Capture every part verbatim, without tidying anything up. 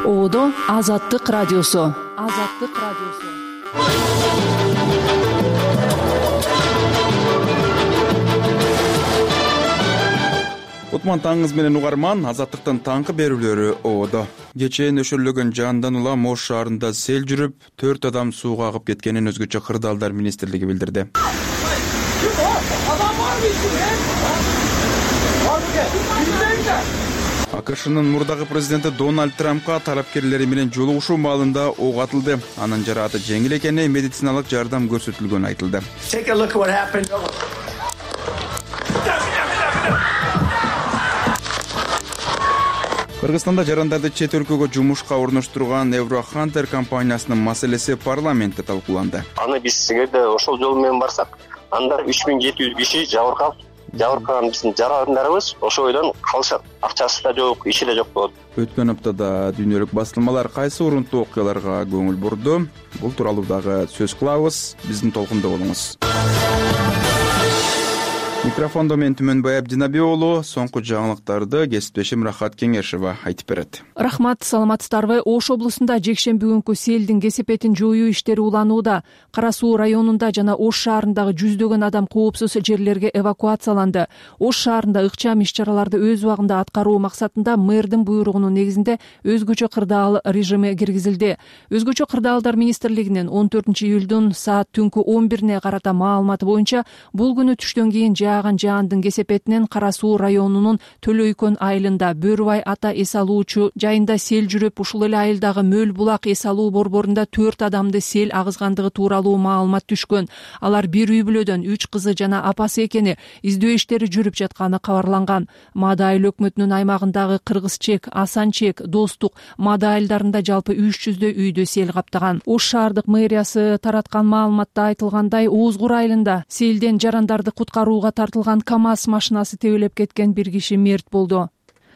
Оодо Азаттык радиосу. Азаттык радиосу. Кутман таңыңыз менен угарман, Азаттыктын таңкы берүүлөрү Оодо. Кечээ нөшөрлөгөн жандан улам Ош шаарында сел жүрүп, төрт адам сууга агып кеткенин өзгөчө кырдаалдар министрлиги билдирди. АКШнын мурдагы президенти Дональд Трампка тарапкерлери менен жолугушуу маалында ок атылды. Анын жарааты жеңил экени, медициналык жардам көрсөтүлгөнү айтылды. Кыргызстанда жарандарды чет өлкөгө жумушка орноштурган Еврохантер компаниясынын маселеси парламентте талкууланды. Аны биз эгерде ошол жол менен барсак, анда үч миң жети жүз киши жабыркап, жабыркаган биздин жарандарыбыз ошол бойдон калышат. Акчасы да жок, иши да жок болот. Өткөн аптада дүйнөлүк басылмалар кайсы урунтуу окуяларга көңүл бурду? Бул тууралуу дагы сөз кылабыз. Биздин толкунда болуңуз. Микрофондо мен Түмөнбай Абдинаби уулу, соңку жаңылыктарды кесиптешим Рахат Кеңешева айтып берет. Рахмат, саламатсыздарбы? Ош облусунда жекшемби күнкү селдин кесепетин жоюу иштери уланууда. Кара Суу районунда жана Ош шаарындагы жүздөгөн адам коопсуз жерлерге эвакуацияланды. Ош шаарында ыкчам иш-чараларды өз убагында аткаруу максатында мэрдин буйругунун негизинде өзгөчө кырдаал режими киргизилди. Өзгөчө кырдаалдар министрлигинин он төртүнчү июлдун саат түнкү он бирине карата маалыматы боюнча бул күнү түштөн кийин жааган жаандын кесепетинен Кара Суу районунун Төлөйкөн айылында Бөрүбай ата эс алуучу жайында сел жүрүп, ушул эле айылдагы Мөл булак эс алуу борборунда төрт адамды сел агызгандыгы тууралуу маалымат түшкөн. Алар бир үй бүлөдөн үч кызы жана апасы экени, издөө иштери жүрүп жатканы кабарланган. Маада айыл өкмөтүнүн аймагындагы Кыргызчек, Асанчек, Достук, Маада айылдарында жалпы үч жүздөй үйдү сел каптаган. Ош шаардык мэриясы тараткан маалыматта айтылгандай, Оозгур айылында селден жарандарды куткарууга тартылган КАМАЗ машинасы тебелеп кеткен бир киши мерт болду.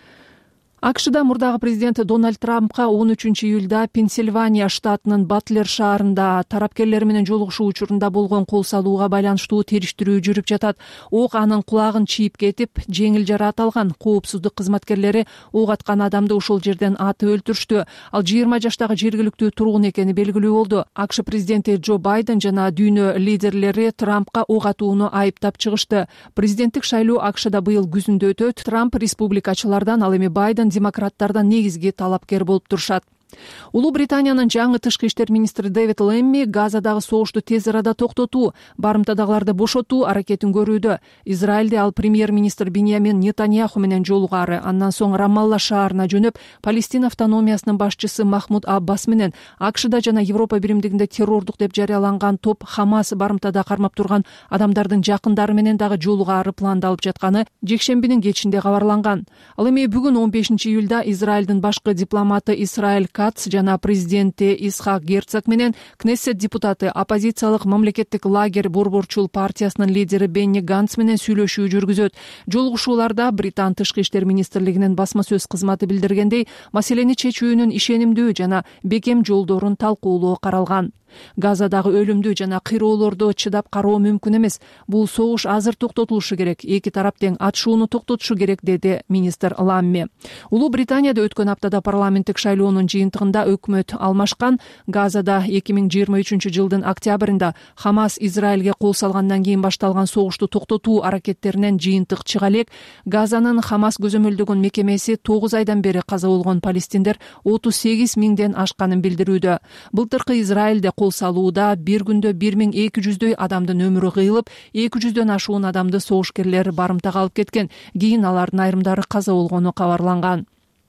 АКШда мурдагы президент Дональд Трампка он үчүнчү июлда Пенсильвания штатынын Батлер шаарында тарапкерлер менен жолугушуу учурунда болгон кол салууга байланыштуу териштирүү жүрүп жатат. Ок анын кулагын чийип кетип, жеңил жараат алган. Коопсуздук кызматкерлери ок аткан адамды ошол жерден атып өлтүрүштү. Ал жыйырма жаштагы жергиликтүү тургун экени белгилүү болду. АКШ президенти Джо Байден жана дүйнө лидерлери Трампка ок атууну айыптап чыгышты. Президенттик шайлоо АКШда быйыл күзүндө өтөт. Трамп республикачылардан, ал эми Байден демократтардан негизги талапкер болуп турушат. Улуу Британиянын жаңы тышкы иштер министри Дэвид Лэмми Газадагы согушту тез арада токтотуу, барымтадагыларды бошотуу аракетин көрүүдө. Израилде ал премьер-министр Биньямин Нетаньяху менен жолугары, андан соң Рамалла шаарына жөнөп, Палестина автономиясынын башчысы Махмуд Аббас менен АКШда жана Европа биримдигинде террордук деп жарыяланган топ Хамас барымтада кармап турган адамдардын жакындары менен дагы жолугары пландалып жатканы жекшембинин кечинде кабарланган. Ал эми бүгүн он бешинчи июлда Израилдин башкы дипломаты Исраиль Кац жана президенти Исхак Герцог менен Кнессет депутаты оппозициялык мамлекеттик лагерь борборчул партиясынын лидери Бенни Ганц менен сүйлөшүү жүргүзөт. Жолугушууларда Британ тышкы иштер министрлигинин басма сөз кызматы билдиргендей, маселени чечүүнүн ишенимдүү жана бекем жолдорун талкуулоо каралган. Газадагы өлүмдүү жана кыйроолорду чыдап кароо мүмкүн эмес. Бул согуш азыр токтотулушу керек. Эки тарап тең атышууну токтотушу керек, деди министр Ламми. Улуу Британияда өткөн аптада парламенттик шайлоонун жыйынтыгында өкмөт алмашкан. Газада эки миң жыйырма үчүнчү жылдын октябрында Хамас Израилге кол салгандан кийин башталган согушту токтотуу аракеттеринен жыйынтык чыга элек. Газанын Хамас көзөмөлдөгөн мекемеси тогуз айдан бери каза болгон палестиндер отуз сегиз миңден ашканын билдирүүдө. Былтыркы Израилде кол салууда бир күндө бир миң эки жүздөй адамдын өмүрү кыйылып, эки жүздөн ашуун адамды согушкерлер барымтага алып кеткен. Кийин алардын айрымдары каза болгону кабарланган.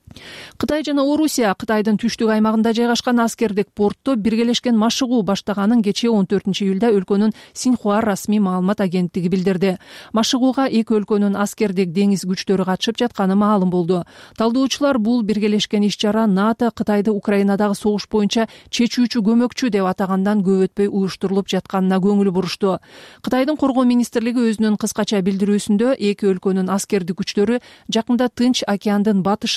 Кытай жана Орусия Кытайдын түштүк аймагында жайгашкан аскердик портто биргелешкен машыгуу баштаганын кечээ он төртүнчү июлда өлкөнүн Синьхуа расмий маалымат агенттиги билдирди. Машыгууга эки өлкөнүн аскердик деңиз күчтөрү катышып жатканы маалым болду. Талдоочулар бул биргелешкен иш-чара НАТО Кытайды Украинадагы согуш боюнча чечүүчү көмөкчү деп атагандан көп өтпөй уюштурулуп жатканына көңүл бурушту. Кытайдын коргоо министрлиги өзүнүн кыскача билдирүүсүндө эки өлкөнүн аскердик күчтөрү жакында Тынч океандын батышын жана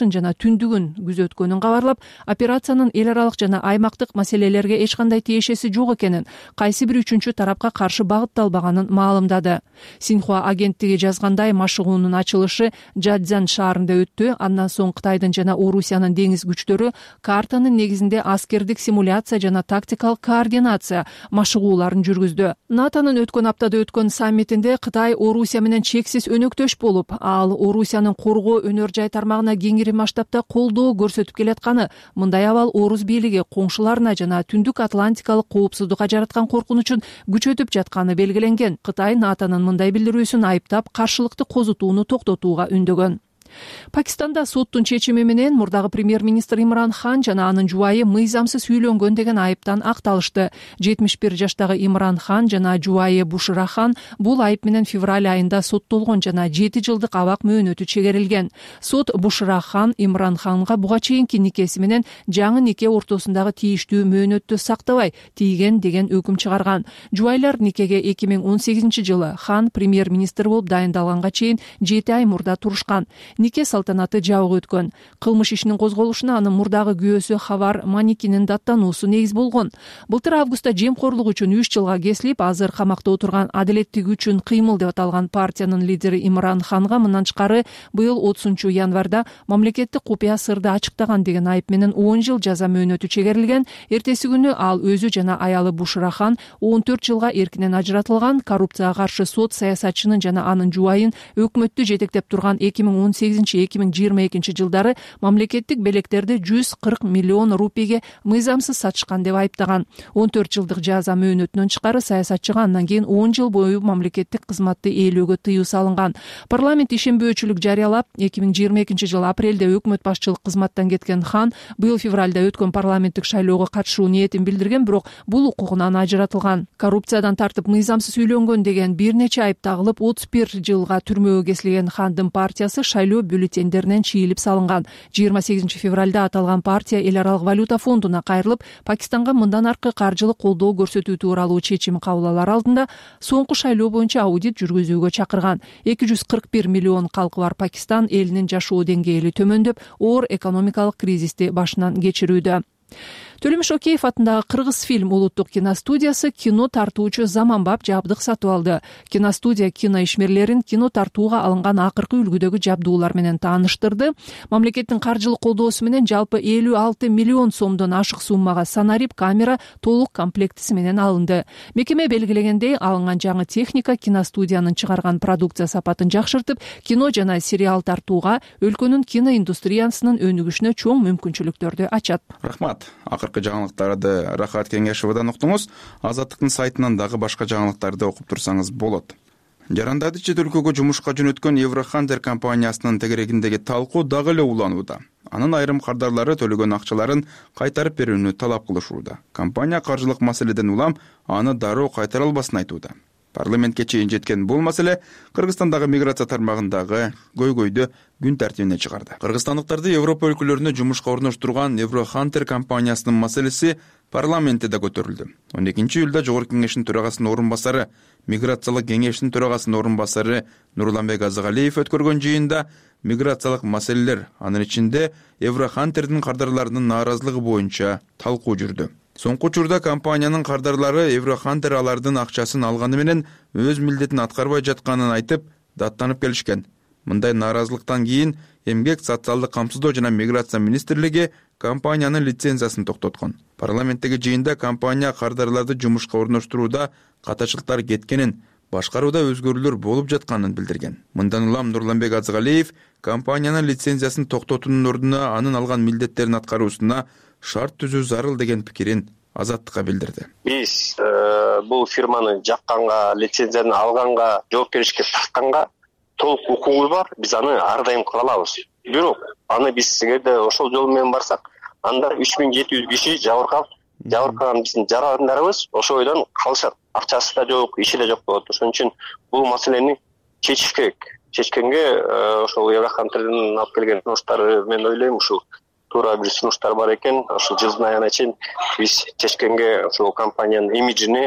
түндүгүн күзөткөнүн кабарлап, операциянын эл аралык жана аймактык маселелерге эч кандай тиешеси жок экенин, кайсы бир үчүнчү тарапка каршы багытталбаганын маалымдады. Синьхуа агенттиги жазгандай, машыгуунун ачылышы Жадзян шаарында өттү. Андан соң Кытайдын жана Орусиянын деңиз күчтөрү картанын негизинде аскердик симуляция жана тактикалык координация машыгууларын жүргүздү. натонун өткөн аптада өткөн саммитинде Кытай Орусия менен чексиз өнөктөш болуп, ал Орусиянын коргоо өнөр жай тармагына кеңири масштабта колдоо көрсөтүп келатканы, мындай абал орус бийлиги коңшуларына жана Түндүк Атлантикалык коопсуздукка жараткан коркунучун күчөтүп жатканы белгиленген. Кытай натонун мындай билдирүүсүн айыптап, каршылыкты козутууну токтотууга үндөгөн. Пакистанда соттун чечими менен мурдагы премьер-министр Имран Хан жана анын жубайы мыйзамсыз үйлөнгөн деген айыптан акталышты. жетимиш бир жаштагы Имран Хан жана жубайы Бушра Хан бул айып менен февраль айында соттолгон жана жети жылдык абак мөөнөтү чегерилген. Сот Бушра Хан Имран Ханга буга чейинки никеси менен жаңы нике ортосундагы тийиштүү мөөнөттү сактабай тийген деген өкүм чыгарган. Жубайлар никеге эки миң он сегизинчи жылы Хан премьер-министр болуп дайындалганга чейин жети ай мурда турушкан. Нике салтанаты жабык өткөн. Кылмыш ишинин козголушуна анын мурдагы күйөөсү Хавар Маникинин даттануусу негиз болгон. Былтыр августта жемкорлук үчүн үч жылга кесилип, азыр камакта отурган Адилеттик үчүн кыймыл деп аталган партиянын лидери Имран Ханга мындан тышкары быйыл отузунчу январда мамлекеттик купуя сырды ачыктаган деген айып менен он жыл жаза мөөнөтү чегерилген. Эртеси күнү ал өзү жана аялы Бушра Хан он төрт жылга эркинен ажыратылган. Коррупцияга каршы сот саясатчынын жана анын жубайын өкмөттү жетектеп турган эки миң он сегизинчи эки миң жыйырма экинчи жылдары мамлекеттик белектерди жүз кырк миллион рупийге мыйзамсыз сатышкан деп айыптаган. он төрт жылдык жаза мөөнөтүнөн тышкары саясатчыга андан кийин он жыл бою мамлекеттик кызматты ээлөөгө тыюу салынган. Парламент ишенбөөчүлүк жарыялап, эки миң жыйырма экинчи жылы апрелде өкмөт башчылык кызматтан кеткен Хан быйыл февралда өткөн парламенттик шайлоого катышуу ниетин билдирген, бирок бул укугунан ажыратылган. Коррупциядан тартып мыйзамсыз үйлөнгөн деген бир нече айып тагылып, отуз бир жылга түрмөгө кесилген Хандын партиясы шайлоо бюллетендеринен чийилип салынган. жыйырма сегизинчи февралда аталган партия эл аралык валюта фондуна кайрылып, Пакистанга мындан аркы каржылык колдоо көрсөтүү тууралуу чечим кабыл алар алдында соңку шайлоо боюнча аудит жүргүзүүгө чакырган. эки жүз кырк бир миллион калкы бар Пакистан элинин жашоо деңгээли төмөндөп, оор экономикалык кризисти башынан кечирүүдө. Төлөмүш Океев атындагы Кыргыз фильм улуттук киностудиясы кино тартуучу заманбап жабдык сатып алды. Киностудия кино ишмерлерин кино тартууга алынган акыркы үлгүдөгү жабдуулар менен тааныштырды. Мамлекеттин каржылык колдоосу менен жалпы элүү алты миллион сомдон ашык суммага санарип камера толук комплектиси менен алынды. Мекеме белгилегендей, алынган жаңы техника киностудиянын чыгарган продукция сапатын жакшыртып, кино жана сериал тартууга өлкөнүн киноиндустриясынын өнүгүшүнө чоң мүмкүнчүлүктөрдү ачат. Рахмат. Акыркы жаңылыктарды Рахат Кеңешовадан уктуңуз. Азаттыктын сайтынан дагы башка жаңылыктарды окуп турсаңыз болот. Жарандарды чет өлкөгө жумушка жөнөткөн Еврохантер компаниясынын тегерегиндеги талкуу дагы эле уланууда. Анын айрым кардарлары төлөгөн акчаларын кайтарып берүүнү талап кылышууда. Компания каржылык маселеден улам аны дароо кайтара албасын айтууда. Парламентке чейин жеткен бул маселе Кыргызстандагы миграция тармагындагы көйгөйдү күн тартибине чыгарды. Кыргызстандыктарды Европа өлкөлөрүнө жумушка орноштурган Еврохантер компаниясынын маселеси парламентте да көтөрүлдү. он экинчи июлда Жогорку кеңештин төрагасынын орун басары, миграциялык кеңештин төрагасынын орун басары Нурланбек Азыгалиев өткөргөн жыйында миграциялык маселелер, анын ичинде Еврохантердин кардарларынын нааразылыгы боюнча талкуу жүрдү. Соңку учурда компаниянын кардарлары Еврохантер алардын акчасын алганы менен өз милдетин аткарбай жатканын айтып, даттанып келишкен. Мындай нааразылыктан кийин Эмгек, социалдык камсыздоо жана миграция министрлиги компаниянын лицензиясын токтоткон. Парламенттеги жыйында компания кардарларды жумушка орноштурууда катачылыктар кеткенин, башкарууда өзгөрүүлөр болуп жатканын билдирген. Мындан улам Нурланбек Азыгалиев компаниянын лицензиясын токтотуунун ордуна анын алган милдеттерин аткаруусуна шарт түзүү зарыл деген пикирин Азаттыкка билдирди. Биз бул фирманы жакканга, лицензияны алганга, жоопкерчиликке тартканга толук укугубуз бар. Биз аны ар дайым кыла алабыз. Бирок аны биз эгерде ошол жол менен барсак, анда үч миң жети жүз киши жабыркап, жабыркаган биздин жарандарыбыз ошол бойдон калышат. Акчасы да жок, иши да жок болот. Ошон үчүн бул маселени чечиш керек. Чечкенге ошол Еврохантердин алып келген сунуштары, мен ойлойм, ушул туура бир сунуштар бар экен. Ошол жылдын аягына чейин биз чечкенге ошол компаниянын имиджини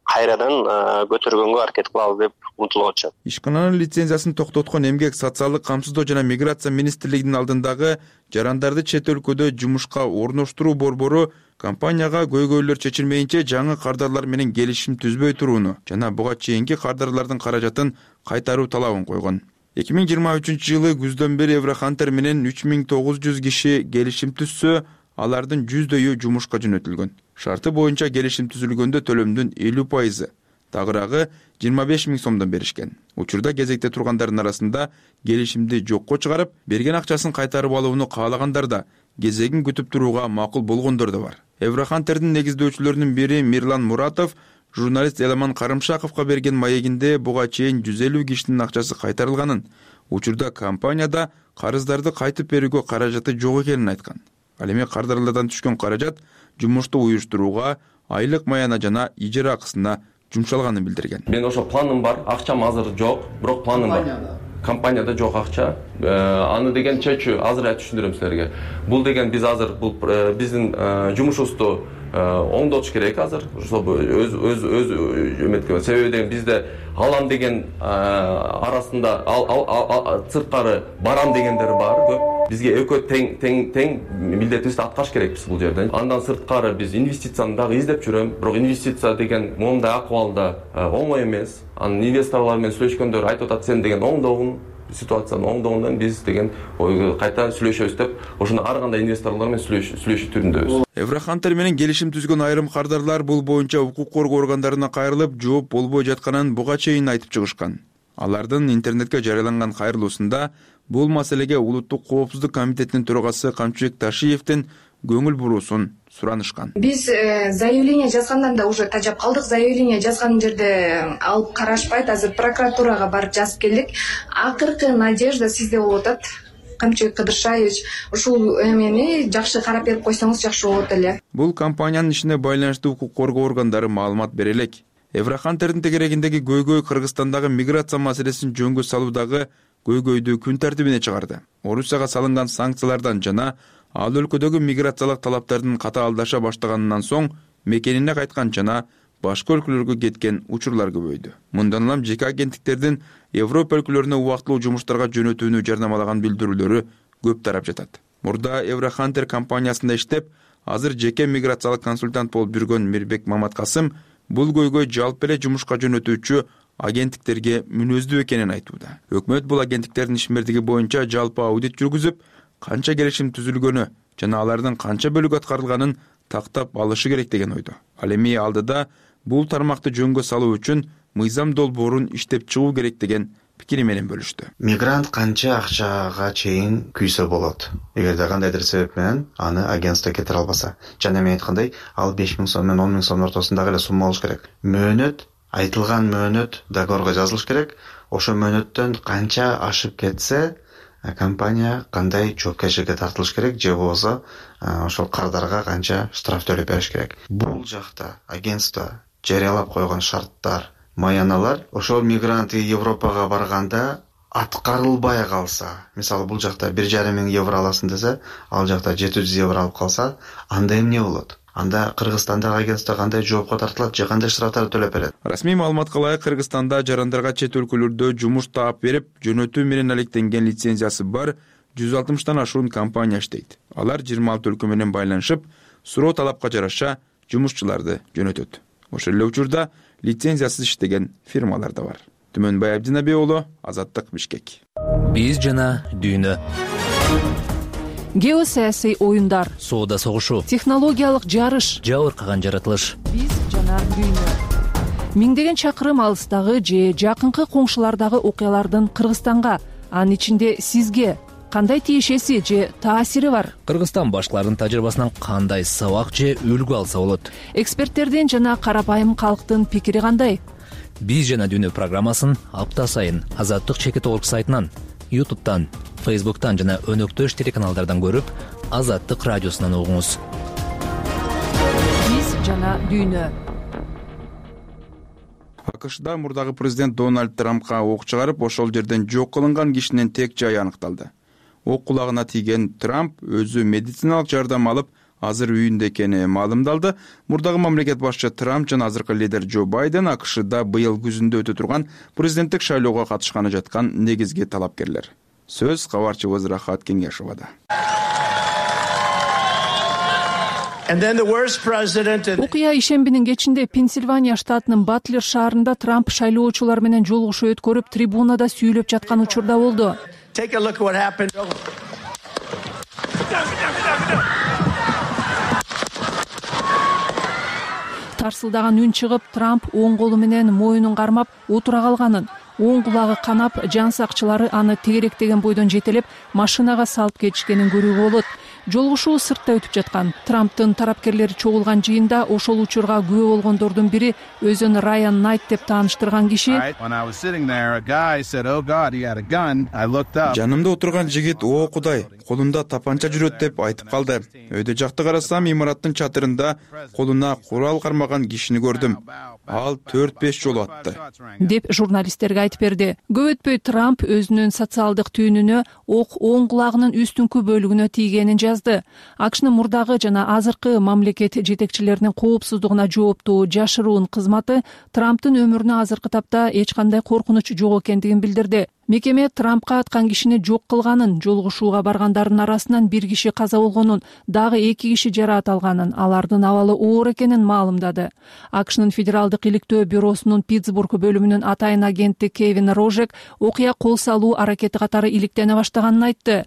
кайрадан көтөргөнгө аракет кылалы деп умтулуп атышат. Ишкананын лицензиясын токтоткон Эмгек, социалдык камсыздоо жана миграция министрлигинин алдындагы жарандарды чет өлкөдө жумушка орноштуруу борбору компанияга көйгөйлөр чечилмейинче жаңы кардарлар менен келишим түзбөй турууну жана буга чейинки кардарлардын каражатын кайтаруу талабын койгон. эки миң жыйырма үчүнчү жылы күздөн бери Еврохантер менен үч миң тогуз жүз киши келишим түзсө, алардын жүздөйү жумушка жөнөтүлгөн. Шарты боюнча келишим түзүлгөндө төлөмдүн элүү пайызы, тагыраагы жыйырма беш миң сомдон беришкен. Учурда кезекте тургандардын арасында келишимди жокко чыгарып, берген акчасын кайтарып алууну каалагандар да, кезегин күтүп турууга макул болгондор да бар. Еврохантердин негиздөөчүлөрүнүн бири Мирлан Муратов журналист Эламан Карымшаковго берген маегинде буга чейин жүз элүү кишинин акчасы кайтарылганын, учурда компанияда карыздарды кайтып берүүгө каражаты жок экенин айткан. Ал эми кардарлардан түшкөн каражат жумушту уюштурууга, айлык маяна жана ижара акысына жумшалганын билдирген. Мен ошо планым бар, акчам азыр жок, бирок планым бар. Компанияда жок акча. Аны деген чечүү азыр айтып түшүндүрөм силерге. Бул деген биз азыр бул биздин жумушубузду оңдотуш керек азыр. Өз өз өз үмөткө. Себеби деген бизде алам деген арасында сырткары барам дегендер бар көп. Бизге экөө тең тең тең милдетибизди аткарыш керекпиз бул жерде. Андан сырткары биз инвестицияны дагы издеп жүрөм. Бирок инвестиция деген момундай акыбалда оңой эмес. Анын инвесторлор менен сүйлөшкөндөр айтып атат, сен деген оңдогун ситуацияны оңдогондон биз деген кайта сүйлөшөбүз деп, ошондо ар кандай инвесторлор менен сүйлөшүү түрүндөбүз. Еврохантер менен келишим түзгөн айрым кардарлар бул боюнча укук коргоо органдарына кайрылып, жооп болбой жатканын буга чейин айтып чыгышкан. Алардын интернетке жарыяланган кайрылуусунда бул маселеге Улуттук коопсуздук комитетинин төрагасы Камчыбек Ташиевдин көңүл буруусун суранышкан. Биз заявление жазгандан да уже тажап калдык. Заявление жазган жерде алып карашпайт. Азыр прокуратурага барып жазып келдик. Акыркы надежда сизде болуп атат. Камчыбек Кыдыршаевич, ушул эмени жакшы карап берип койсоңуз жакшы болот эле. Бул компаниянын ишине байланыштуу укук коргоо органдары маалымат бере элек. Еврохантердин тегерегиндеги көйгөй Кыргызстандагы миграция маселесин жөнгө салуудагы көйгөйдү күн тартибине чыгарды. Орусияга салынган санкциялардан жана ал өлкөдөгү миграциялык талаптардын катаалдаша баштаганынан соң мекенине кайткан жана башка өлкөлөргө кеткен учурлар көбөйдү. Мындан улам жеке агенттиктердин Европа өлкөлөрүнө убактылуу жумуштарга жөнөтүүнү жарнамалаган билдирүүлөрү көп тарап жатат. Мурда Еврохантер компаниясында иштеп, азыр жеке миграциялык консультант болуп жүргөн Мирбек Маматкасым бул көйгөй жалпы эле жумушка жөнөтүүчү агенттиктерге мүнөздүү экенин айтууда. Өкмөт бул агенттиктердин ишмердиги боюнча жалпы аудит жүргүзүп, канча келишим түзүлгөнү жана алардын канча бөлүгү аткарылганын тактап алышы керек деген ойдо. Ал эми алдыда бул тармакты жөнгө салуу үчүн мыйзам долбоорун иштеп чыгуу керек деген пикири менен бөлүштү. Мигрант канча акчага чейин күйсө болот. Эгерде кандайдыр себеп менен аны агентство кетире албаса, жана мен айткандай, ал беш миң сом менен он миң сомдун ортосундагы эле сумма болуш керек. Мөөнөт, айтылган мөөнөт договорго жазылыш керек. Ошо мөөнөттөн канча ашып кетсе, компания кандай жоопкерчиликке тартылыш керек, же болбосо ошол кардарга канча штраф төлөп бериш керек. Бул жакта агентство жарыялап койгон шарттар, маяналар ошол мигрант Европага барганда аткарылбай калса, мисалы бул жакта бир жарым миң евро аласың десе, ал жакта жети жүз евро алып калса, анда эмне болот? Анда Кыргызстандагы агентство кандай жоопко тартылат, же кандай штрафтарды төлөп берет? Расмий маалыматка ылайык, Кыргызстанда жарандарга чет өлкөлөрдө жумуш таап берип, жөнөтүү менен алектенген лицензиясы бар жүз алтымыштан ашуун компания иштейт. Алар жыйырма алты өлкө менен байланышып, суроо талапка жараша жумушчуларды жөнөтөт. Ошол эле учурда лицензиясыз иштеген фирмалар да бар. Түмөнбай Абдинабек уулу, Азаттык, Бишкек. Биз жана дүйнө. Геосаясий оюндар, соода согушу, технологиялык жарыш, жабыркаган жаратылыш. Биз жана дүйнө. Миңдеген чакырым алыстагы же жакынкы коңшулардагы окуялардын Кыргызстанга, анын ичинде сизге кандай тиешеси же таасири бар? Кыргызстан башкалардын тажрыйбасынан кандай сабак же үлгү алса болот? Эксперттердин жана карапайым калктын пикири кандай? Биз жана дүйнө программасын апта сайын Азаттык чекит орг сайтынан, YouTube'тан, Facebook'тан жана өнөктөш телеканалдардан көрүп, Азаттык радиосунан угуңуз. Биз жана дүйнө. АКШда мурдагы президент Дональд Трампка ок чыгарып, ошол жерден жок кылынган кишинин тек жайы аныкталды. Ок кулагына тийген Трамп өзү медициналык жардам алып, азыр үйүндө экени маалымдалды. Мурдагы мамлекет башчы Трамп жана азыркы лидер Джо Байден АКШда быйыл күзүндө өтө турган президенттик шайлоого катышканы жаткан негизги талапкерлер. Сөз кабарчыбыз Рахат Кеңешовада. Окуя ишембинин кечинде Пенсильвания штатынын Батлер шаарында Трамп шайлоочулар менен жолугушуу өткөрүп, трибунада сүйлөп жаткан учурда болду. Тарсылдаган үн чыгып, Трамп оң колу менен моюнун кармап отура калганын, оң кулагы канап, жан сакчылары аны тегеректеген бойдон жетелеп, машинага салып кетишкенин көрүүгө болот. Жолугушуу сыртта өтүп жаткан. Трамптын тарапкерлери чогулган жыйында ошол учурга күбө болгондордун бири өзүн Райан Найт деп тааныштырган киши жанымда отурган жигит о Кудай, колунда тапанча жүрөт деп айтып калды. Өйдө жакты карасам, имараттын чатырында колуна курал кармаган кишини көрдүм. Ал төрт беш жолу атты деп журналисттерге айтып берди. Көп өтпөй Трамп өзүнүн социалдык түйүнүнө ок оң кулагынын үстүнкү бөлүгүнө тийгенин жазды. АКШнын мурдагы жана азыркы мамлекет жетекчилеринин коопсуздугуна жооптуу жашыруун кызматы Трамптын өмүрүнө азыркы тапта эч кандай коркунуч жок экендигин билдирди. Мекеме Трампка аткан кишини жок кылганын, жолугушууга баргандардын арасынан бир киши каза болгонун, дагы эки киши жараат алганын, алардын абалы оор экенин маалымдады. АКШнын федералдык иликтөө бюросунун Питтсбург бөлүмүнүн атайын агенти Кевин Рожек окуя кол салуу аракети катары иликтене баштаганын айтты.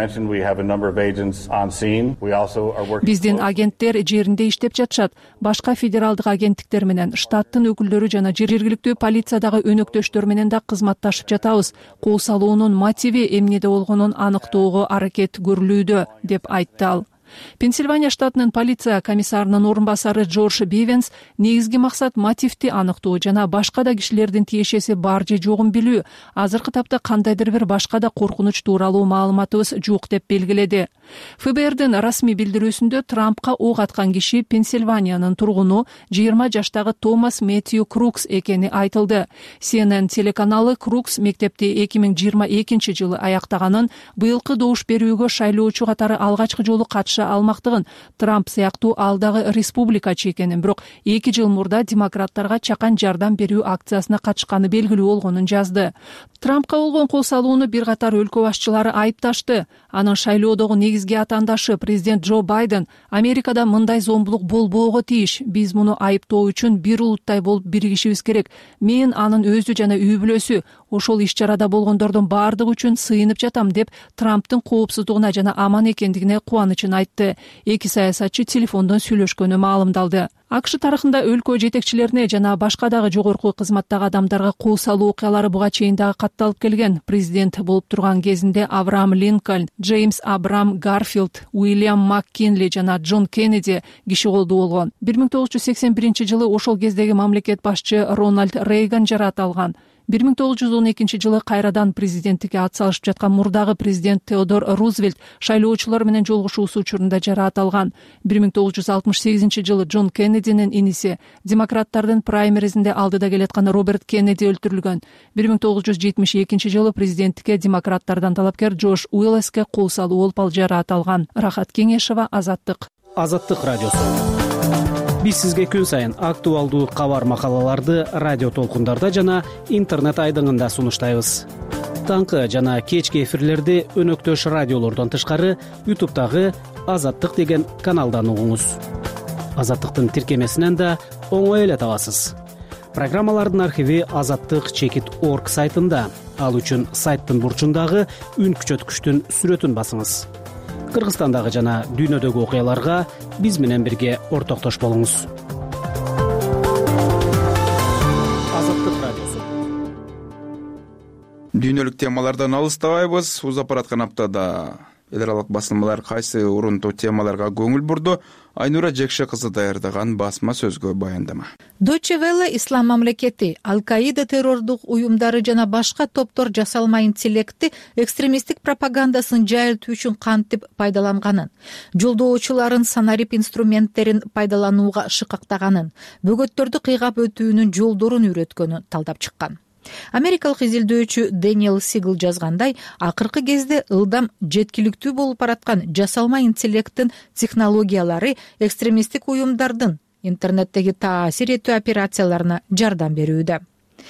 Биздин агенттер жеринде иштеп жатышат. Башка федералдык агенттиктер менен, штаттын өкүлдөрү жана жергиликтүү полициядагы өнөктөштөр менен да кызматташып жатабыз. Кол салуунун мотиви эмнеде болгонун аныктоого аракет көрүлүүдө, деп айтты ал. Пенсильвания штатынын полиция комиссарынын орун басары Джордж Бивенс негизги максат мотивти аныктоо жана башка да кишилердин тиешеси бар же жогун билүү. Азыркы тапта кандайдыр бир башка да коркунуч тууралуу маалыматыбыз жок деп белгиледи. ФБРдин расмий билдирүүсүндө Трампка ок аткан киши Пенсильваниянын тургуну жыйырма жаштагы Томас Мэтью Крукс экени айтылды. Си Эн Эн телеканалы Крукс мектепти эки миң жыйырма экинчи жылы аяктаганын, быйылкы добуш берүүгө шайлоочу катары алгачкы жолу катыша алмактыгын, Трамп сыяктуу алдагы республикачы экенин, бирок эки жыл мурда демократтарга чакан жардам берүү акциясына катышканы белгилүү болгонун жазды. Трампка болгон кол салууну бир катар өлкө башчылары айыпташты. Анын шайлоодогу негизги атаандашы президент Джо Байден Америкада мындай зомбулук болбоого тийиш. Биз муну айыптоо үчүн бир улуттай болуп биригишибиз керек. Мен анын өзү жана үй бүлөсү, ошол иш чарада болгондордун баардыгы үчүн сыйынып жатам деп Трамптын коопсуздугуна жана аман экендигине кубанычын айтты. Эки саясатчы телефондон сүйлөшкөнү маалымдалды. АКШ тарыхында өлкө жетекчилерине жана башка дагы жогорку кызматтагы адамдарга кол салуу окуялары буга чейин дагы катталып келген. Президент болуп турган кезинде Авраам Линкольн, Джеймс Абрам Гарфилд, Уильям МакКинли жана Джон Кеннеди киши колдуу болгон. бир миң тогуз жүз сексен биринчи жылы ошол кездеги мамлекет башчы Рональд Рейган жараат алган. бир миң тогуз жүз он экинчи жылы кайрадан президенттикке ат салышып жаткан мурдагы президент Теодор Рузвельт шайлоочулар менен жолугушуусу учурунда жараат алган. бир миң тогуз жүз алтымыш сегизинчи жылы Джон Кеннединин иниси, демократтардын праймеризинде алдыда келаткан Роберт Кеннеди өлтүрүлгөн. бир миң тогуз жүз жетимиш экинчи жылы президенттикке демократтардан талапкер Джордж Уиллеске кол салуу болуп ал жараат алган. Рахат Кеңешова, Азаттык. Азаттык радиосу. Биз сизге күн сайын актуалдуу кабар макалаларды радио толкундарда жана интернет айдыңында сунуштайбыз. Таңкы жана кечки эфирлерди өнөктөш радиолордон тышкары ютубтагы Азаттык деген каналдан угуңуз. Азаттыктын тиркемесинен да оңой эле табасыз. Программалардын архиви азаттык чекит точка орг сайтында. Ал үчүн сайттын бурчундагы үн күчөткүчтүн сүрөтүн басыңыз. Кыргызстандагы жана дүйнөдөгү окуяларга биз менен бирге ортоктош болуңуз. Азаттык радиосу. Дүйнөлүк темалардан алыстабайбыз. Узап бараткан аптада эл аралык басылмалар кайсы урунтуу темаларга көңүл бурду? Айнура Жекше кызы даярдаган басма сөзгө баяндама. Deutsche Welle Ислам мамлекети, Ал-Каида террордук уюмдары жана башка топтор жасалма интеллектти экстремисттик пропагандасын жайылтуу үчүн кантип пайдаланганын, жолдоочуларын санарип инструменттерин пайдаланууга шыкактаганын, бөгөттөрдү кыйгап өтүүнүн жолдорун үйрөткөнүн талдап чыккан. Америкалык изилдөөчү Дэниел Сигл жазгандай, акыркы кезде ылдам жеткиликтүү болуп бараткан жасалма интеллекттин технологиялары экстремисттик уюмдардын интернеттеги таасир этүү операцияларына жардам берүүдө.